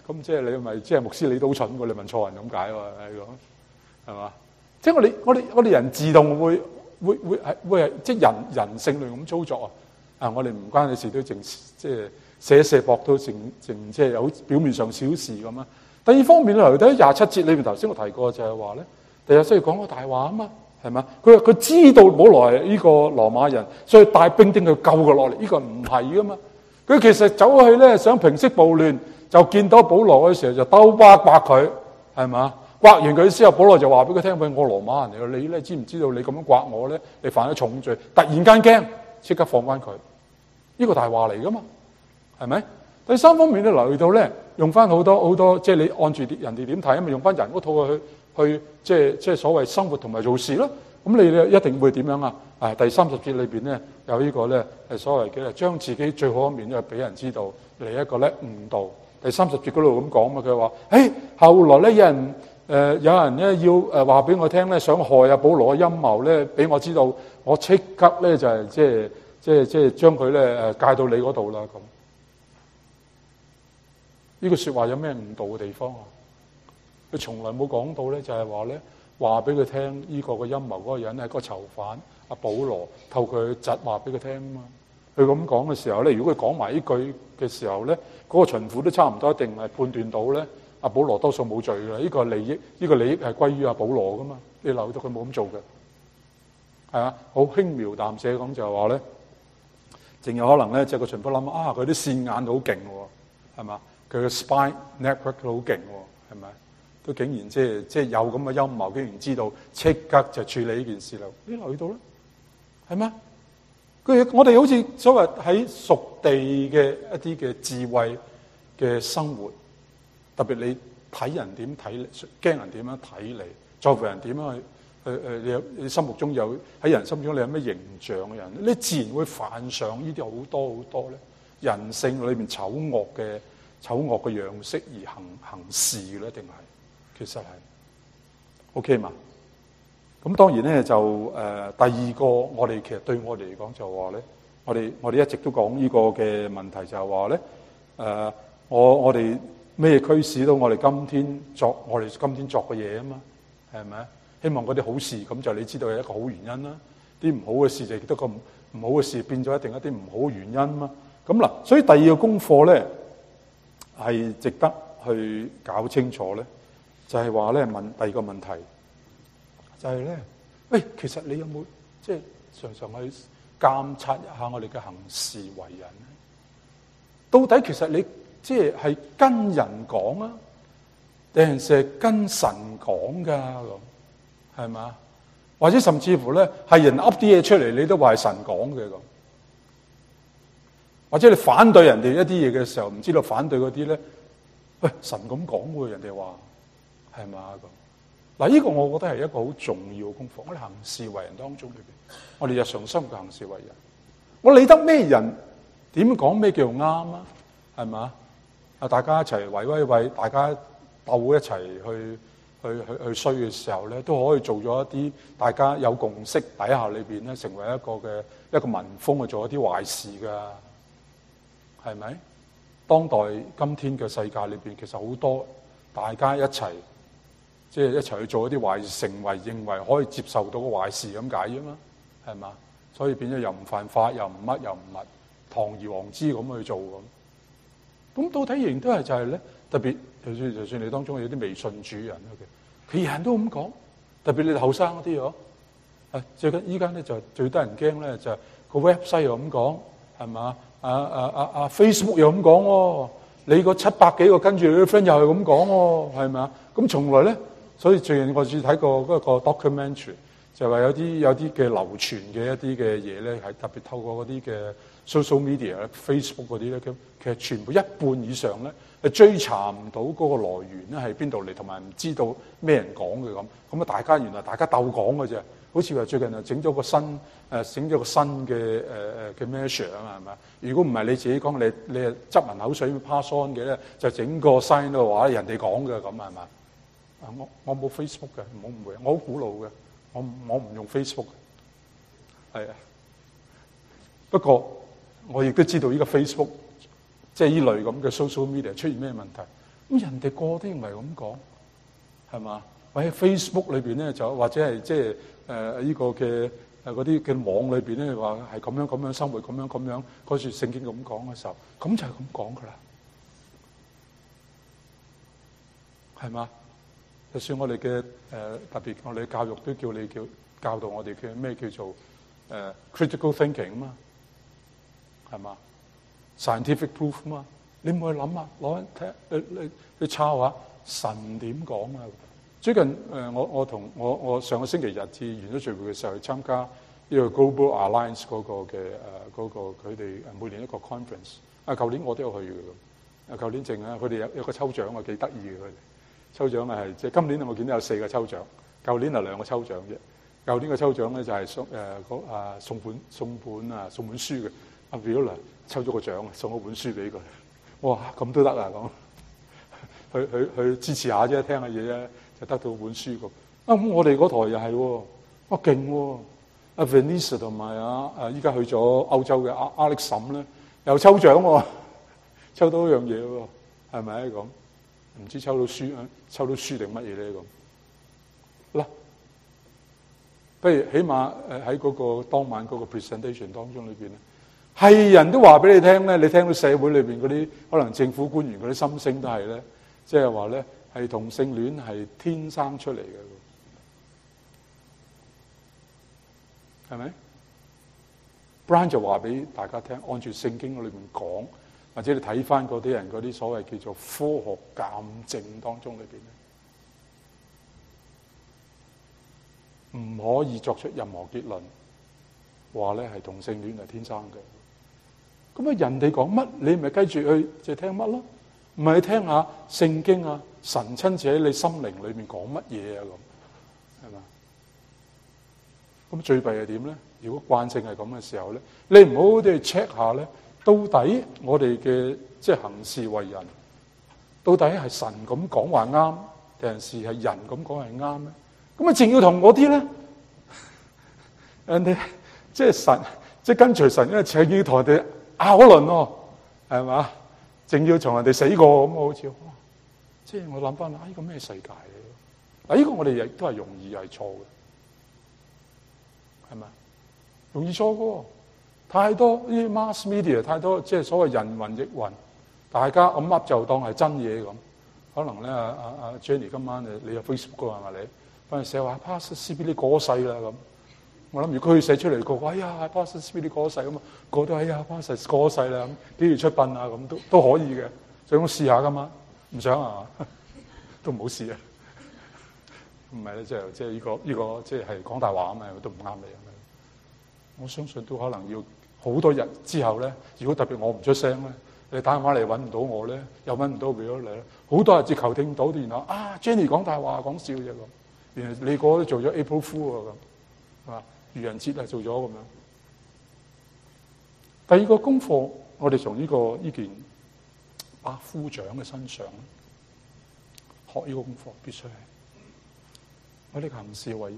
[SPEAKER 1] 咁即係你咪即係牧師你都好蠢喎，你問錯人咁解喎，係咁，係嘛？即係我哋我哋我哋人自動會會會係會係即係人人性嚟咁操作啊！啊，我哋唔關你事都淨即係射射博都淨淨即係有表面上小事咁啊。第二方面咧，嚟到廿七節裏面頭先我提過就係話咧，第日需要講個大話啊嘛。係嘛？佢佢知道保羅係呢個羅馬人，所以帶兵丁去救佢落嚟。呢個唔係噶嘛？佢其實走去咧想平息暴亂，就見到保羅嘅時候就兜巴刮佢，係嘛？刮完佢之後，保羅就話俾佢聽：喂，我羅馬人嚟，你咧知唔知道你咁樣刮我咧，你犯咗重罪？突然間驚，即刻放翻佢。呢個大話嚟噶嘛？係咪？第三方面咧，留意到咧，用翻好多好多，即係你按住人哋點睇，咪用翻人嗰套去。去即係即係所謂生活同埋做事咯。咁你咧一定會點樣啊？啊，第三十節裏邊咧有呢個咧係所謂嘅將自己最好一面咧俾人知道，嚟一個咧誤導。第三十節嗰度咁講嘛，佢話：誒後來咧有人誒、呃、有人咧要誒話俾我聽咧，想害阿保羅嘅陰謀咧，俾我知道，我即刻咧就係即係即係即係將佢咧誒介到你嗰度啦。咁呢個説話有咩誤導嘅地方啊？佢從來冇講到咧，就係話咧話俾佢聽，呢個個陰謀嗰個人係個囚犯阿保羅，透佢侄話俾佢聽啊嘛。佢咁講嘅時候咧，如果佢講埋呢句嘅時候咧，嗰個巡撫都差唔多一定係判斷到咧，阿保羅多數冇罪嘅。呢個利益，呢個利益係歸於阿保羅噶嘛。你留意到佢冇咁做嘅，係啊，好輕描淡寫講就係話咧，淨有可能咧，即係個巡撫諗啊，佢啲線眼好勁喎，係嘛？佢嘅 spy network 好勁喎，係咪？都竟然即係即係有咁嘅陰謀，竟然知道即刻就處理呢件事啦！你留意到啦，係咩？佢我哋好似所謂喺屬地嘅一啲嘅智慧嘅生活，特別你睇人點睇你，驚人點樣睇你，在乎人點樣去去誒？你有你心目中有喺人心中你有咩形象嘅人，你自然會犯上呢啲好多好多咧人性裏邊醜惡嘅醜惡嘅樣式而行行事咧，定係？其實係 OK 嘛？咁當然咧就誒、呃、第二個，我哋其實對我哋嚟講就話咧，我哋我哋一直都講呢個嘅問題就係話咧誒，我我哋咩驅使到我哋今天作我哋今天作嘅嘢啊嘛？係咪？希望嗰啲好事咁就你知道係一個好原因啦，啲唔好嘅事就亦都個唔好嘅事變咗一定一啲唔好嘅原因嘛。咁嗱，所以第二個功課咧係值得去搞清楚咧。就係話咧問第二個問題，就係、是、咧，喂，其實你有冇即係常常去監察一下我哋嘅行事為人咧？到底其實你即係係跟人講啊，定係跟神講噶咁？係嘛？或者甚至乎咧係人噏啲嘢出嚟，你都話係神講嘅咁？或者你反對人哋一啲嘢嘅時候，唔知道反對嗰啲咧，喂，神咁講喎，人哋話。係嘛咁？嗱，呢個我覺得係一個好重要嘅功課。我哋行事為人當中裏邊，我哋日常生活嘅行事為人，我理得咩人點講咩叫啱啊？係嘛？啊，大家一齊圍威喂，大家鬥一齊去去去去衰嘅時候咧，都可以做咗一啲大家有共識底下裏邊咧，成為一個嘅一個民風去做一啲壞事噶，係咪？當代今天嘅世界裏邊，其實好多大家一齊。即係一齊去做一啲壞事，成為認為可以接受到嘅壞事咁解啫嘛，係嘛？所以變咗又唔犯法，又唔乜又唔乜，堂而皇之咁去做咁。咁到底仍然都係就係咧，特別就算就算你當中有啲未信主人嘅，佢人人都咁講，特別你哋後生嗰啲嗬，啊最近依家咧就最得人驚咧就係個 website 又咁講，係嘛？啊啊啊啊 Facebook 又咁講喎，你個七百幾個跟住你啲 friend 又係咁講喎，係咪啊？咁從來咧。所以最近我只睇過嗰個 documentary，就話有啲有啲嘅流傳嘅一啲嘅嘢咧，係特別透過嗰啲嘅 social media、Facebook 嗰啲咧，其實全部一半以上咧係追查唔到嗰個來源咧係邊度嚟，同埋唔知道咩人講嘅咁。咁啊，大家原來大家鬥講嘅啫。好似話最近啊整咗個新誒整咗個新嘅誒誒嘅 measure 啊嘛，係咪？如果唔係你自己講，你你係執人口水 pass on 嘅咧，就整個 sign 嘅話，人哋講嘅咁係嘛？我我冇 Facebook 嘅，唔好誤會，我好古老嘅，我我唔用 Facebook 嘅，係啊。不過我亦都知道呢個 Facebook，即係呢類咁嘅 social media 出現咩問題。 咁人哋個都唔係咁講，係嘛？或者 Facebook 裏邊咧，就或者係即係誒呢個嘅誒嗰啲嘅網裏邊咧，話係咁樣咁樣生活，咁樣咁樣，嗰時聖經咁講嘅時候，咁就係咁講噶啦，係嘛？就算我哋嘅誒特別，我哋嘅教育都叫你叫教導我哋嘅咩叫做誒、呃、critical thinking 啊嘛，係嘛 scientific proof 啊嘛，你唔去諗啊，攞睇你你你抄下神點講啊！最近誒、呃、我我同我我上個星期日至完咗聚會嘅時候，去參加呢個 Global Alliance 嗰個嘅誒嗰個佢哋每年一個 conference。啊，舊年我都有去嘅咁。啊，舊年正啊，佢哋有有個抽獎啊，幾得意嘅佢哋。抽獎啊係即係今年我見到有四個抽獎，舊年係兩個抽獎啫。舊年嘅抽獎咧就係送誒嗰啊送本送本啊送本書嘅。阿 Bill 抽咗個獎，送咗本書俾佢。哇，咁都得啊咁。去去去支持下啫，聽下嘢啫，就得到本書咁。啊咁，我哋嗰台又係喎，哇勁喎！阿 Vanessa 同埋啊啊，依家去咗歐洲嘅阿 Alex 嬸咧，又抽獎喎，抽到一樣嘢喎，係咪咁？唔知抽到書啊，抽到書定乜嘢咧咁？嗱，不如起碼誒喺嗰個當晚嗰個 presentation 當中裏邊咧，係人都話俾你聽咧，你聽到社會裏邊嗰啲可能政府官員嗰啲心聲都係咧。即係話咧，係同性戀係天生出嚟嘅，係咪 ？Brian 就話俾大家聽，按住聖經裏面講，或者你睇翻嗰啲人嗰啲所謂叫做科學鑑證當中裏邊咧，唔可以作出任何結論，話咧係同性戀係天生嘅。咁啊，人哋講乜，你咪跟住去就聽乜咯。唔係聽下聖經啊，神親自喺你心靈裏面講乜嘢啊咁，係嘛？咁最弊係點咧？如果慣性係咁嘅時候咧，你唔好哋 check 下咧，到底我哋嘅即係行事為人，到底係神咁講話啱，定係係人咁講係啱咧？咁啊，淨要同嗰啲咧，人哋即係神，即係跟隨神，因為淨要同人哋拗論喎，係嘛？淨要從人哋死過咁，好似哇！即係我諗翻，啊呢個咩世界嚟？啊呢個我哋亦都係容易係錯嘅，係咪？容易錯嘅，太多呢啲 mass media， 太多即係所謂人云亦云，大家噏噏就當係真嘢咁。可能咧，阿阿阿 Jenny 今晚誒你有 Facebook 嘅係咪你？翻去寫話 Pastor C B 你過世啦咁。我諗如果佢寫出嚟個，哎呀 Pastor C B 你過世咁啊，個都哎呀 Pastor 過世啦咁，幾月出殯啊咁都都可以嘅，想試下噶嘛？唔想啊？都唔好試啊！唔係咧，即係即係呢個呢個即係講大話啊嘛，都唔啱你啊！我相信都可能要好多日之後咧，如果特別我唔出聲咧，你打電話嚟揾唔到我咧，又揾唔到俾咗你咧，好多日至求聽到，然後啊 Jenny 講大話講笑啫咁，原來你個都做咗 April Fool 啊咁，係嘛？愚人節啊做咗咁樣。第二個功課，我哋從呢個呢件百夫長嘅身上學呢個功課，必須係我哋行事為人，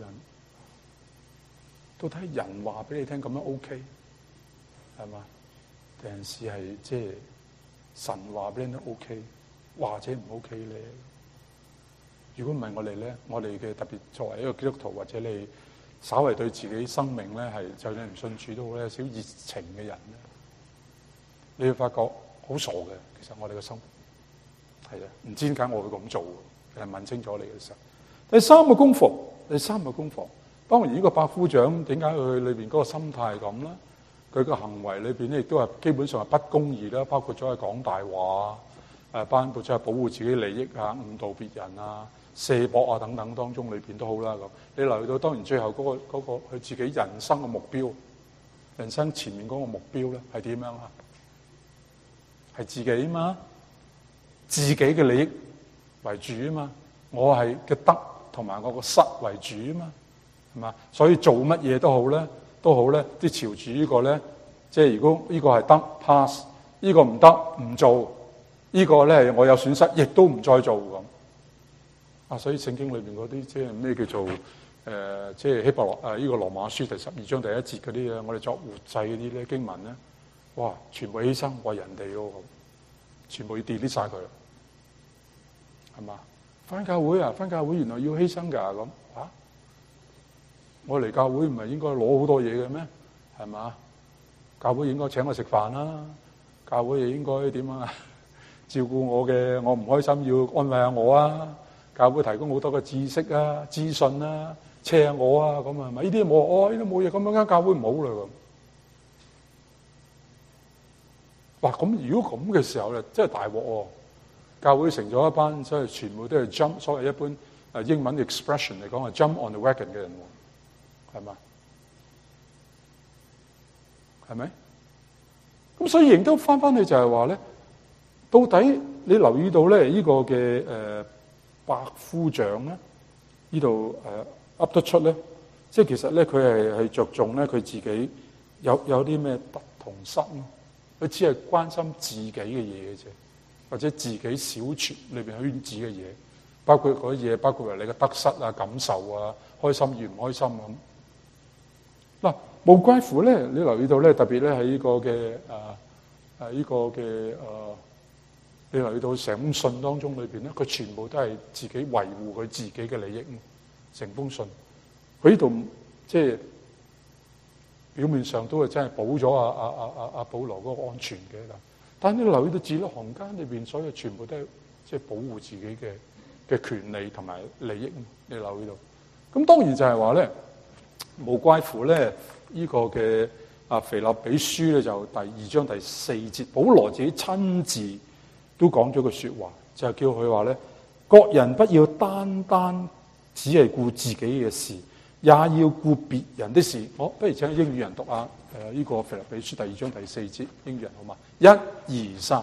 [SPEAKER 1] 到底人話俾你聽咁樣 OK 係嘛？定是係即係神話俾你聽 OK，或者唔 OK 咧？如果唔係我哋咧，我哋嘅特別作為一個基督徒，或者你稍為對自己生命咧係就算唔信主都好咧，有少熱情嘅人咧，你會發覺好傻嘅。其實我哋嘅生活係啊，唔知點解我會咁做，係問清楚你嘅時候。第三個功課，第三個功課，當然呢個百夫長點解佢裏邊嗰個心態係咁咧？佢個行為裏邊咧亦都係基本上係不公義啦，包括咗係講大話啊，誒包括咗係保護自己利益啊、誤導別人啊、射博啊等等當中裏邊都好啦咁。你留意到當然最後嗰個嗰個佢自己人生嘅目標，人生前面嗰個目標咧係點樣啊？係自己啊嘛，自己嘅利益為主啊嘛，我係嘅得同埋我個失為主啊嘛，係嘛？所以做乜嘢都好咧，都好咧，啲朝住呢個咧，即係如果呢個係得 pass， 呢個唔得唔做，呢個咧我有損失，亦都唔再做咁。啊，所以聖經裏邊嗰啲即係咩叫做誒、呃，即係希伯來誒呢個羅馬書第十二章第一節嗰啲嘢，我哋作活祭嗰啲咧經文咧，哇，全部犧牲為人哋咯，全部要 delete 晒佢。 係嘛？返教會啊，返教會原來要犧牲㗎咁啊！我嚟教會唔係應該攞好多嘢嘅咩？係嘛？教會應該請我食飯啦，教會又應該點啊？照顧我嘅，我唔開心要安慰下我啊！教會提供好多嘅知識啊、資訊啊、車下我啊，咁啊，咪呢啲冇，哦呢啲冇嘢，咁樣間教會唔好啦咁。哇！咁如果咁嘅時候咧，真係大鑊喎！教會成咗一班，所以全部都係 jump，所謂一般誒英文 expression 嚟講係 jump on the wagon 嘅人喎，係嘛？係咪？咁所以亦都翻翻去就係話咧，到底你留意到咧呢個嘅誒百夫長咧，呢度誒噏得出咧，即係其實咧佢係係着重咧佢自己有有啲咩得同失咯，佢只係關心自己嘅嘢嘅啫。或者自己小撮裏邊圈子嘅嘢，包括嗰啲嘢，包括你嘅得失啊、感受啊、開心與唔開心咁。嗱，無關乎咧，你留意到咧，特別咧喺呢個嘅誒誒呢個嘅誒、啊，你留意到成封信當中裏邊咧，佢全部都係自己維護佢自己嘅利益。成封信，佢呢度即係表面上都係真係保咗阿阿阿阿阿保羅嗰個安全嘅啦。但係你留意到字裏行間裏邊，所有全部都係即係保護自己嘅嘅權利同埋利益。你留意到，咁當然就係話咧，無怪乎咧呢個嘅啊腓立比書咧就第二章第四節，保羅自己親自都講咗句說話，就係叫佢話咧，各人不要單單只係顧自己嘅事，也要顧別人的事。好，不如請英語人讀下誒呢個腓立比書第二章第四節，英語人好嘛？一、二、三。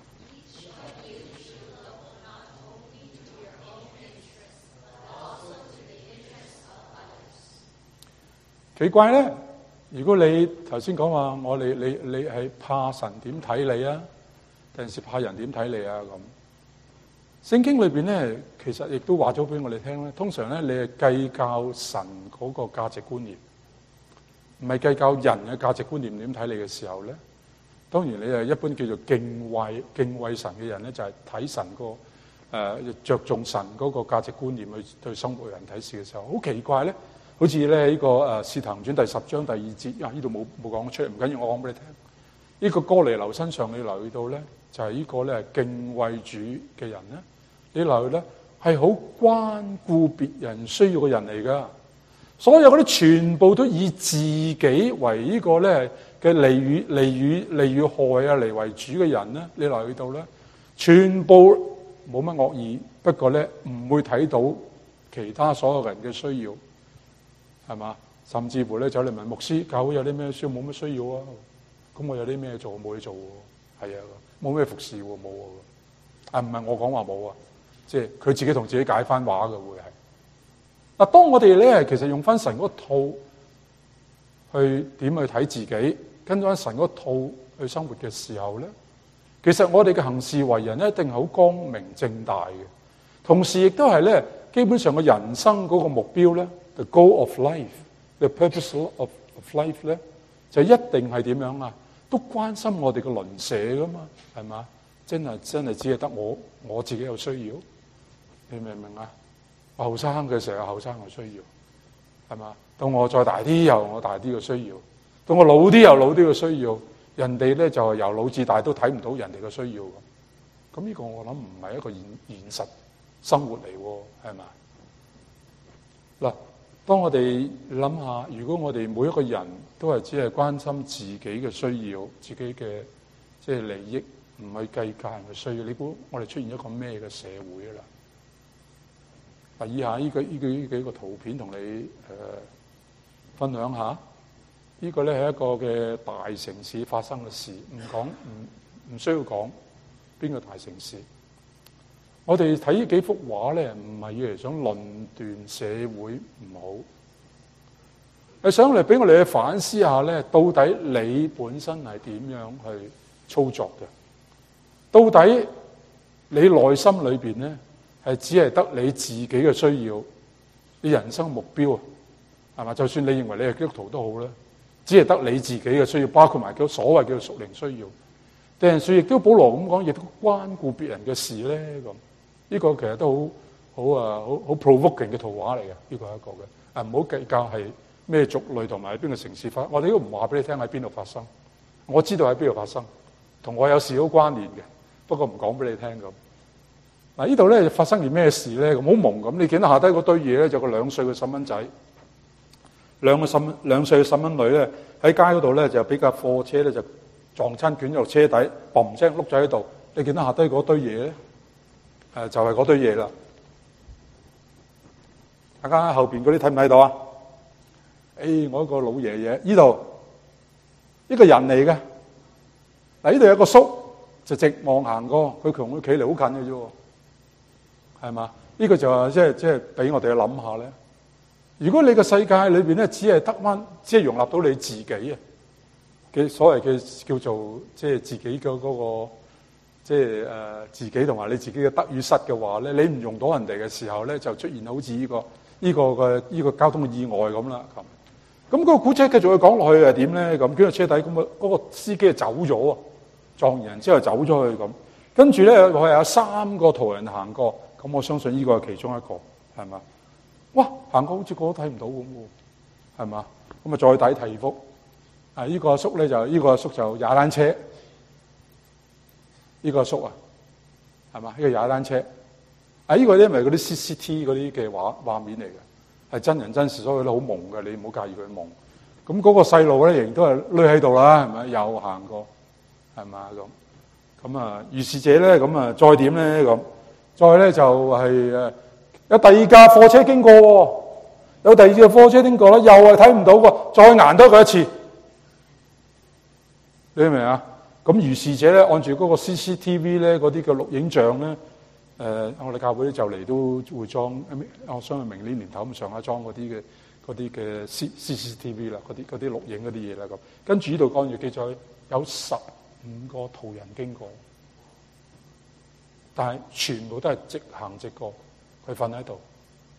[SPEAKER 1] 奇怪咧，如果你頭先講話我你你你係怕神點睇你啊，定係怕人點睇你啊咁？聖經裏邊咧，其實亦都話咗俾我哋聽咧。通常咧，你係計較神嗰個價值觀念，唔係計較人嘅價值觀念點睇你嘅時候咧。當然，你係一般叫做敬畏敬畏神嘅人咧，就係、是、睇神個誒着重神嗰個價值觀念去對生活人睇事嘅時候，好奇怪咧。好似咧呢個誒《使徒行傳》第十章第二節啊，呢度冇冇講出嚟，唔緊要，我講俾你聽。呢、這個哥尼流身上你留意到咧，就係、是、呢個咧敬畏主嘅人咧。你留意咧係好關顧別人需要嘅人嚟噶，所有嗰啲全部都以自己為呢個咧嘅利與利與利與害啊嚟為主嘅人咧，你留意到咧，全部冇乜惡意，不過咧唔會睇到其他所有人嘅需要。係嘛？甚至乎咧，走嚟問牧師，教會有啲咩需要？冇乜需要啊。咁我有啲咩做？冇嘢做喎。係啊，冇咩服侍喎，冇喎。啊，唔係我講話冇啊，即係佢自己同自己解翻話嘅會係。嗱，當我哋咧，其實用翻神嗰套去點去睇自己，跟住神嗰套去生活嘅時候咧，其實我哋嘅行事為人咧，一定係好光明正大嘅。同時亦都係咧，基本上嘅人生嗰個目標咧。The goal of life, the purpose of of life 咧，就一定係點樣啊？都關心我哋嘅鄰舍噶嘛，係嘛？真係真係只係得我我自己有需要，你明唔明啊？我後生嘅時候有後生嘅需要，係嘛？到我再大啲又我大啲嘅需要，到我老啲又老啲嘅需要，人哋咧就由老至大都睇唔到人哋嘅需要咁。咁呢個我諗唔係一個現現實生活嚟喎，係嘛？嗱。當我哋諗下，如果我哋每一個人都係只係關心自己嘅需要、自己嘅即係利益，唔去計較人嘅需要，你估我哋出現一個咩嘅社會啦？嗱，以下呢個呢個呢幾個圖片同你誒、呃、分享下。呢、呢個咧係一個嘅大城市發生嘅事，唔講唔唔需要講邊個大城市。我哋睇呢幾幅畫咧，唔係要嚟想論斷社會唔好，係想嚟俾我哋去反思下咧，到底你本身係點樣去操作嘅？到底你內心裏邊咧係只係得你自己嘅需要，你人生目標啊，係嘛？就算你認為你係基督徒都好啦，只係得你自己嘅需要，包括埋叫所謂叫屬靈需要，定係說亦都保羅咁講，亦都關顧別人嘅事咧咁。 呢個其實都好好啊，好好 provoking 嘅圖畫嚟嘅。呢個係一個嘅啊，唔好計較係咩族類同埋邊個城市發生，我哋都唔話俾你聽喺邊度發生。我知道喺邊度發生，同我有少少關聯嘅，不過唔講俾你聽咁。嗱，呢度咧發生件咩事咧？咁好蒙咁，你見到下低嗰堆嘢咧，就有個兩歲嘅細蚊仔，兩個細兩歲嘅細蚊女咧喺街嗰度咧就俾架貨車咧就撞親，捲咗落車底，嘣聲碌咗喺度。你見到下低嗰堆嘢咧，誒就係嗰堆嘢啦。大家後邊嗰啲睇唔睇到啊？誒，我一個老爺爺，呢度呢個人嚟嘅。嗱，呢度有個叔就直望行過，佢同佢企離好近嘅啫。係嘛？呢個就係即係即係俾我哋去諗下咧。如果你個世界裏邊咧，只係得翻，只係容納到你自己啊嘅所謂嘅叫做即係自己嘅嗰個即係誒自己同埋你自己嘅得與失嘅話咧，你唔用到人哋嘅時候咧，就出現好似呢個呢個嘅呢個交通嘅意外咁啦。咁咁嗰個古仔繼續去講落去係點咧？咁跟住車底咁啊，嗰個司機就走咗啊，撞完人之後走咗去咁。跟住咧，我係有三個途人行過。咁我相信呢個係其中一個，係嘛？哇，行過好似個都睇唔到咁喎，係嘛？咁啊再睇第二幅，啊呢個阿叔咧就呢個阿叔就踩單車，呢個阿叔啊，係嘛？呢個踩單車，啊呢個咧咪嗰啲 C C T 嗰啲嘅畫畫面嚟嘅，係真人真事，所以都好蒙嘅，你唔好介意佢蒙。咁嗰個細路咧仍然都係匿喺度啦，係咪？又行過，係嘛咁？咁啊，如是者咧，咁啊再點咧咁？再咧就係誒有第二架貨車經過，有第二架貨車經過啦，又係睇唔到喎，再捱多佢一次，你明唔明啊？咁如是者咧，按住嗰個 C C T V 咧嗰啲嘅錄影像咧，誒、呃、我哋教會就嚟都會裝，我相信明年年頭咁上下裝嗰啲嘅嗰啲嘅 C C C T V 啦，嗰啲嗰啲錄影嗰啲嘢啦咁。跟住呢度按住記載有十五個途人經過。但係全部都係直行直過，佢瞓喺度。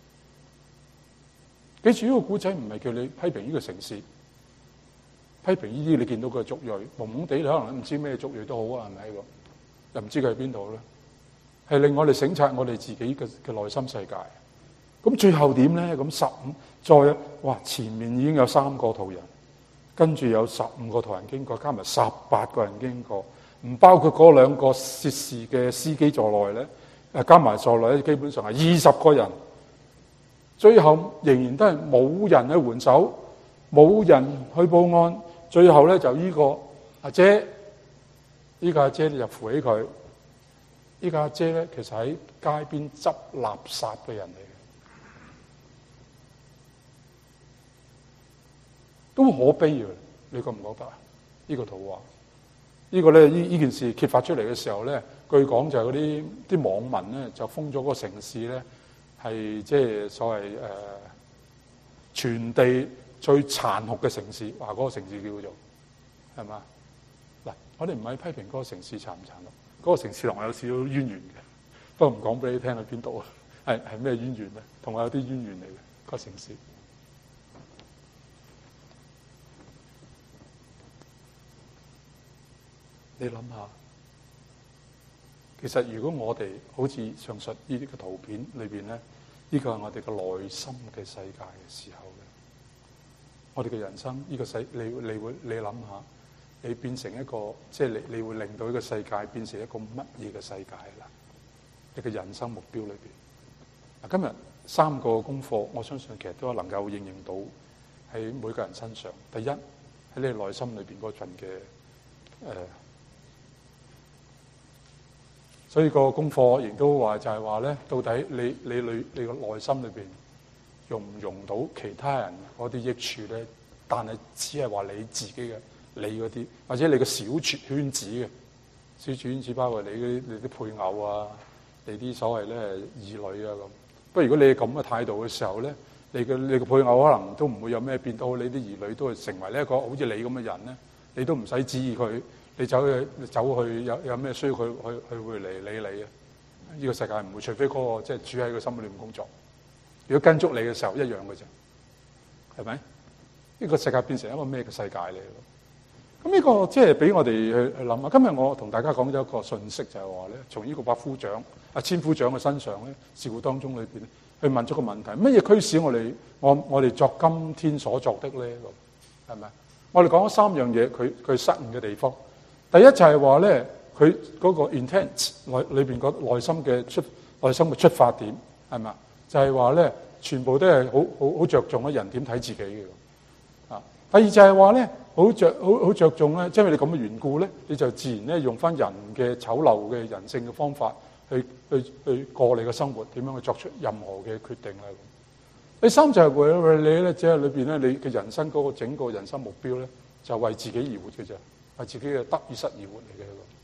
[SPEAKER 1] 記住呢個古仔唔係叫你批評呢個城市，批評呢啲你見到佢嘅族裔，蒙蒙地你可能唔知咩族裔都好啊，係咪？又唔知佢喺邊度咧？係令我哋省察我哋自己嘅嘅內心世界。咁最後點咧？咁十五再哇，前面已經有三個途人，跟住有十五個途人經過，加埋十八個人經過。唔包括嗰兩個涉事嘅司機在內咧，誒加埋在內咧，基本上係二十個人。最後仍然都係冇人去援手，冇人去報案。最後咧就呢個阿姐，呢個阿姐咧就扶起佢。呢個阿姐咧其實喺街邊執垃圾嘅人嚟嘅，都可悲嘅。你覺唔覺得啊？呢個圖畫。呢個咧，呢呢件事揭發出嚟嘅時候咧，據講就係嗰啲啲網民咧就封咗嗰個城市咧，係即係所謂誒、呃、全地最殘酷嘅城市，話嗰個城市叫做係嘛？嗱，我哋唔係批評嗰個城市殘唔殘酷，嗰、嗰個城市同我有少少淵源嘅，不過唔講俾你聽喺邊度啊，係係咩淵源咧？同我有啲淵源嚟嘅、嗰個城市。你諗下，其實如果我哋好似上述呢啲嘅圖片裏邊咧，呢個係我哋嘅內心嘅世界嘅時候咧，我哋嘅人生呢個世，你你會你諗下，你變成一個即係你你會令到呢個世界變成一個乜嘢嘅世界啦？你嘅人生目標裏邊，嗱今日三個功課，我相信其實都能夠應用到喺每個人身上。第一，喺你內心裏邊嗰份嘅誒。呃所以個功課亦都話就係話咧，到底你你裏你個內心裏邊容唔容到其他人嗰啲益處咧？但係只係話你自己嘅你嗰啲，或者你個小撮圈子嘅小撮圈子，包括你啲你啲配偶啊，你啲所謂咧兒女啊咁。不過如果你係咁嘅態度嘅時候咧，你嘅你嘅配偶可能都唔會有咩變到，你啲兒女都係成為呢一個好似你咁嘅人咧，你都唔使指意佢。你走去走去有有咩需要佢佢佢會嚟理你啊？呢個世界唔會，除非嗰個即係主喺佢心裏面工作。如果跟足你嘅時候一樣嘅啫，係咪？呢個世界變成一個咩嘅世界嚟？ 咁呢個即係俾我哋去去諗下。今日我同大家講咗一個信息，就係話咧，從呢個百夫長、啊千夫長嘅身上咧，事故當中裏邊去問咗個問題：乜嘢驅使我哋我我哋作今天所作的咧？咁係咪？我哋講咗三樣嘢，佢佢失誤嘅地方。第一就係話咧，佢嗰個 intent 內裏邊個內心嘅出內心嘅出發點係咪？就係話咧，全部都係好好好著重咧人點睇自己嘅。啊，第二就係話咧，好着好好著重咧，即係你咁嘅緣故咧，你就自然咧用翻人嘅醜陋嘅人性嘅方法去去去過你嘅生活，點樣去作出任何嘅決定咧？第三就係為為你咧，即係裏邊咧，你嘅人生嗰個整個人生目標咧，就係為自己而活嘅啫，為自己嘅得與失而活嚟嘅。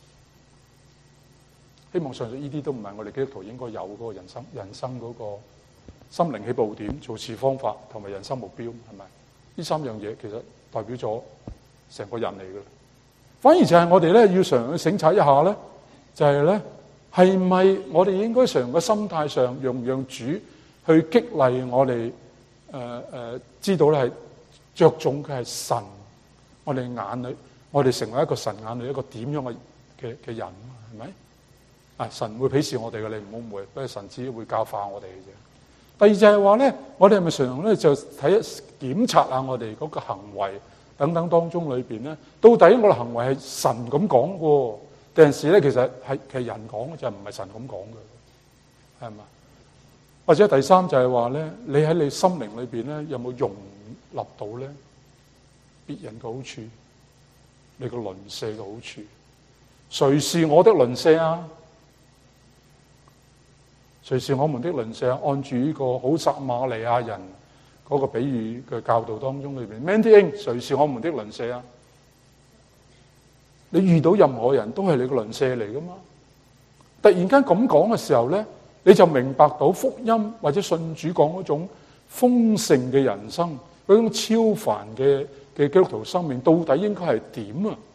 [SPEAKER 1] 希望上述呢啲都唔係我哋基督徒應該有嗰個人生人生嗰個心靈起步點、做事方法同埋人生目標，係咪？呢三樣嘢其實代表咗成個人嚟嘅。反而就係我哋咧要常去省察一下咧，就係咧係咪我哋應該常個心態上讓唔讓主去激勵我哋？誒誒，知道咧係着重嘅係神，我哋眼裏，我哋成為一個神眼裏一個點樣嘅嘅嘅人，係咪？啊，神會鄙視我哋嘅，你唔好誤會，不過神只會教化我哋嘅啫。第二就係話咧，我哋係咪常常咧就睇一檢查下我哋嗰個行為等等當中裏邊咧，到底我嘅行為係神咁講嘅，定是咧其實係其實人講嘅，就唔係神咁講嘅，係嘛？或者第三就係話咧，你喺你心靈裏邊咧有冇容納到咧別人嘅好處，你個鄰舍嘅好處？誰是我的鄰舍啊？誰是我們的鄰舍？按住呢個好撒瑪利亞人嗰個比喻嘅教導當中裏邊 ，Mandy， 誰是我們的鄰舍啊？你遇到任何人都係你個鄰舍嚟噶嘛？突然間咁講嘅時候咧，你就明白到福音或者信主講嗰種豐盛嘅人生，嗰種超凡嘅嘅基督徒生命，到底應該係點啊？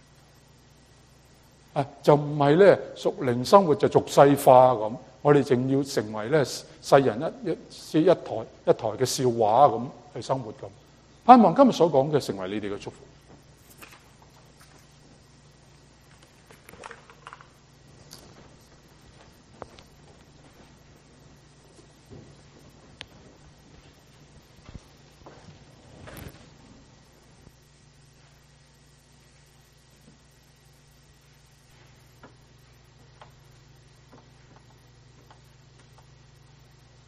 [SPEAKER 1] 啊，就唔係咧屬靈生活就俗世化咁，我哋淨要成為咧世人一一一台一台嘅笑話咁去生活咁。盼望今日所講嘅成為你哋嘅祝福。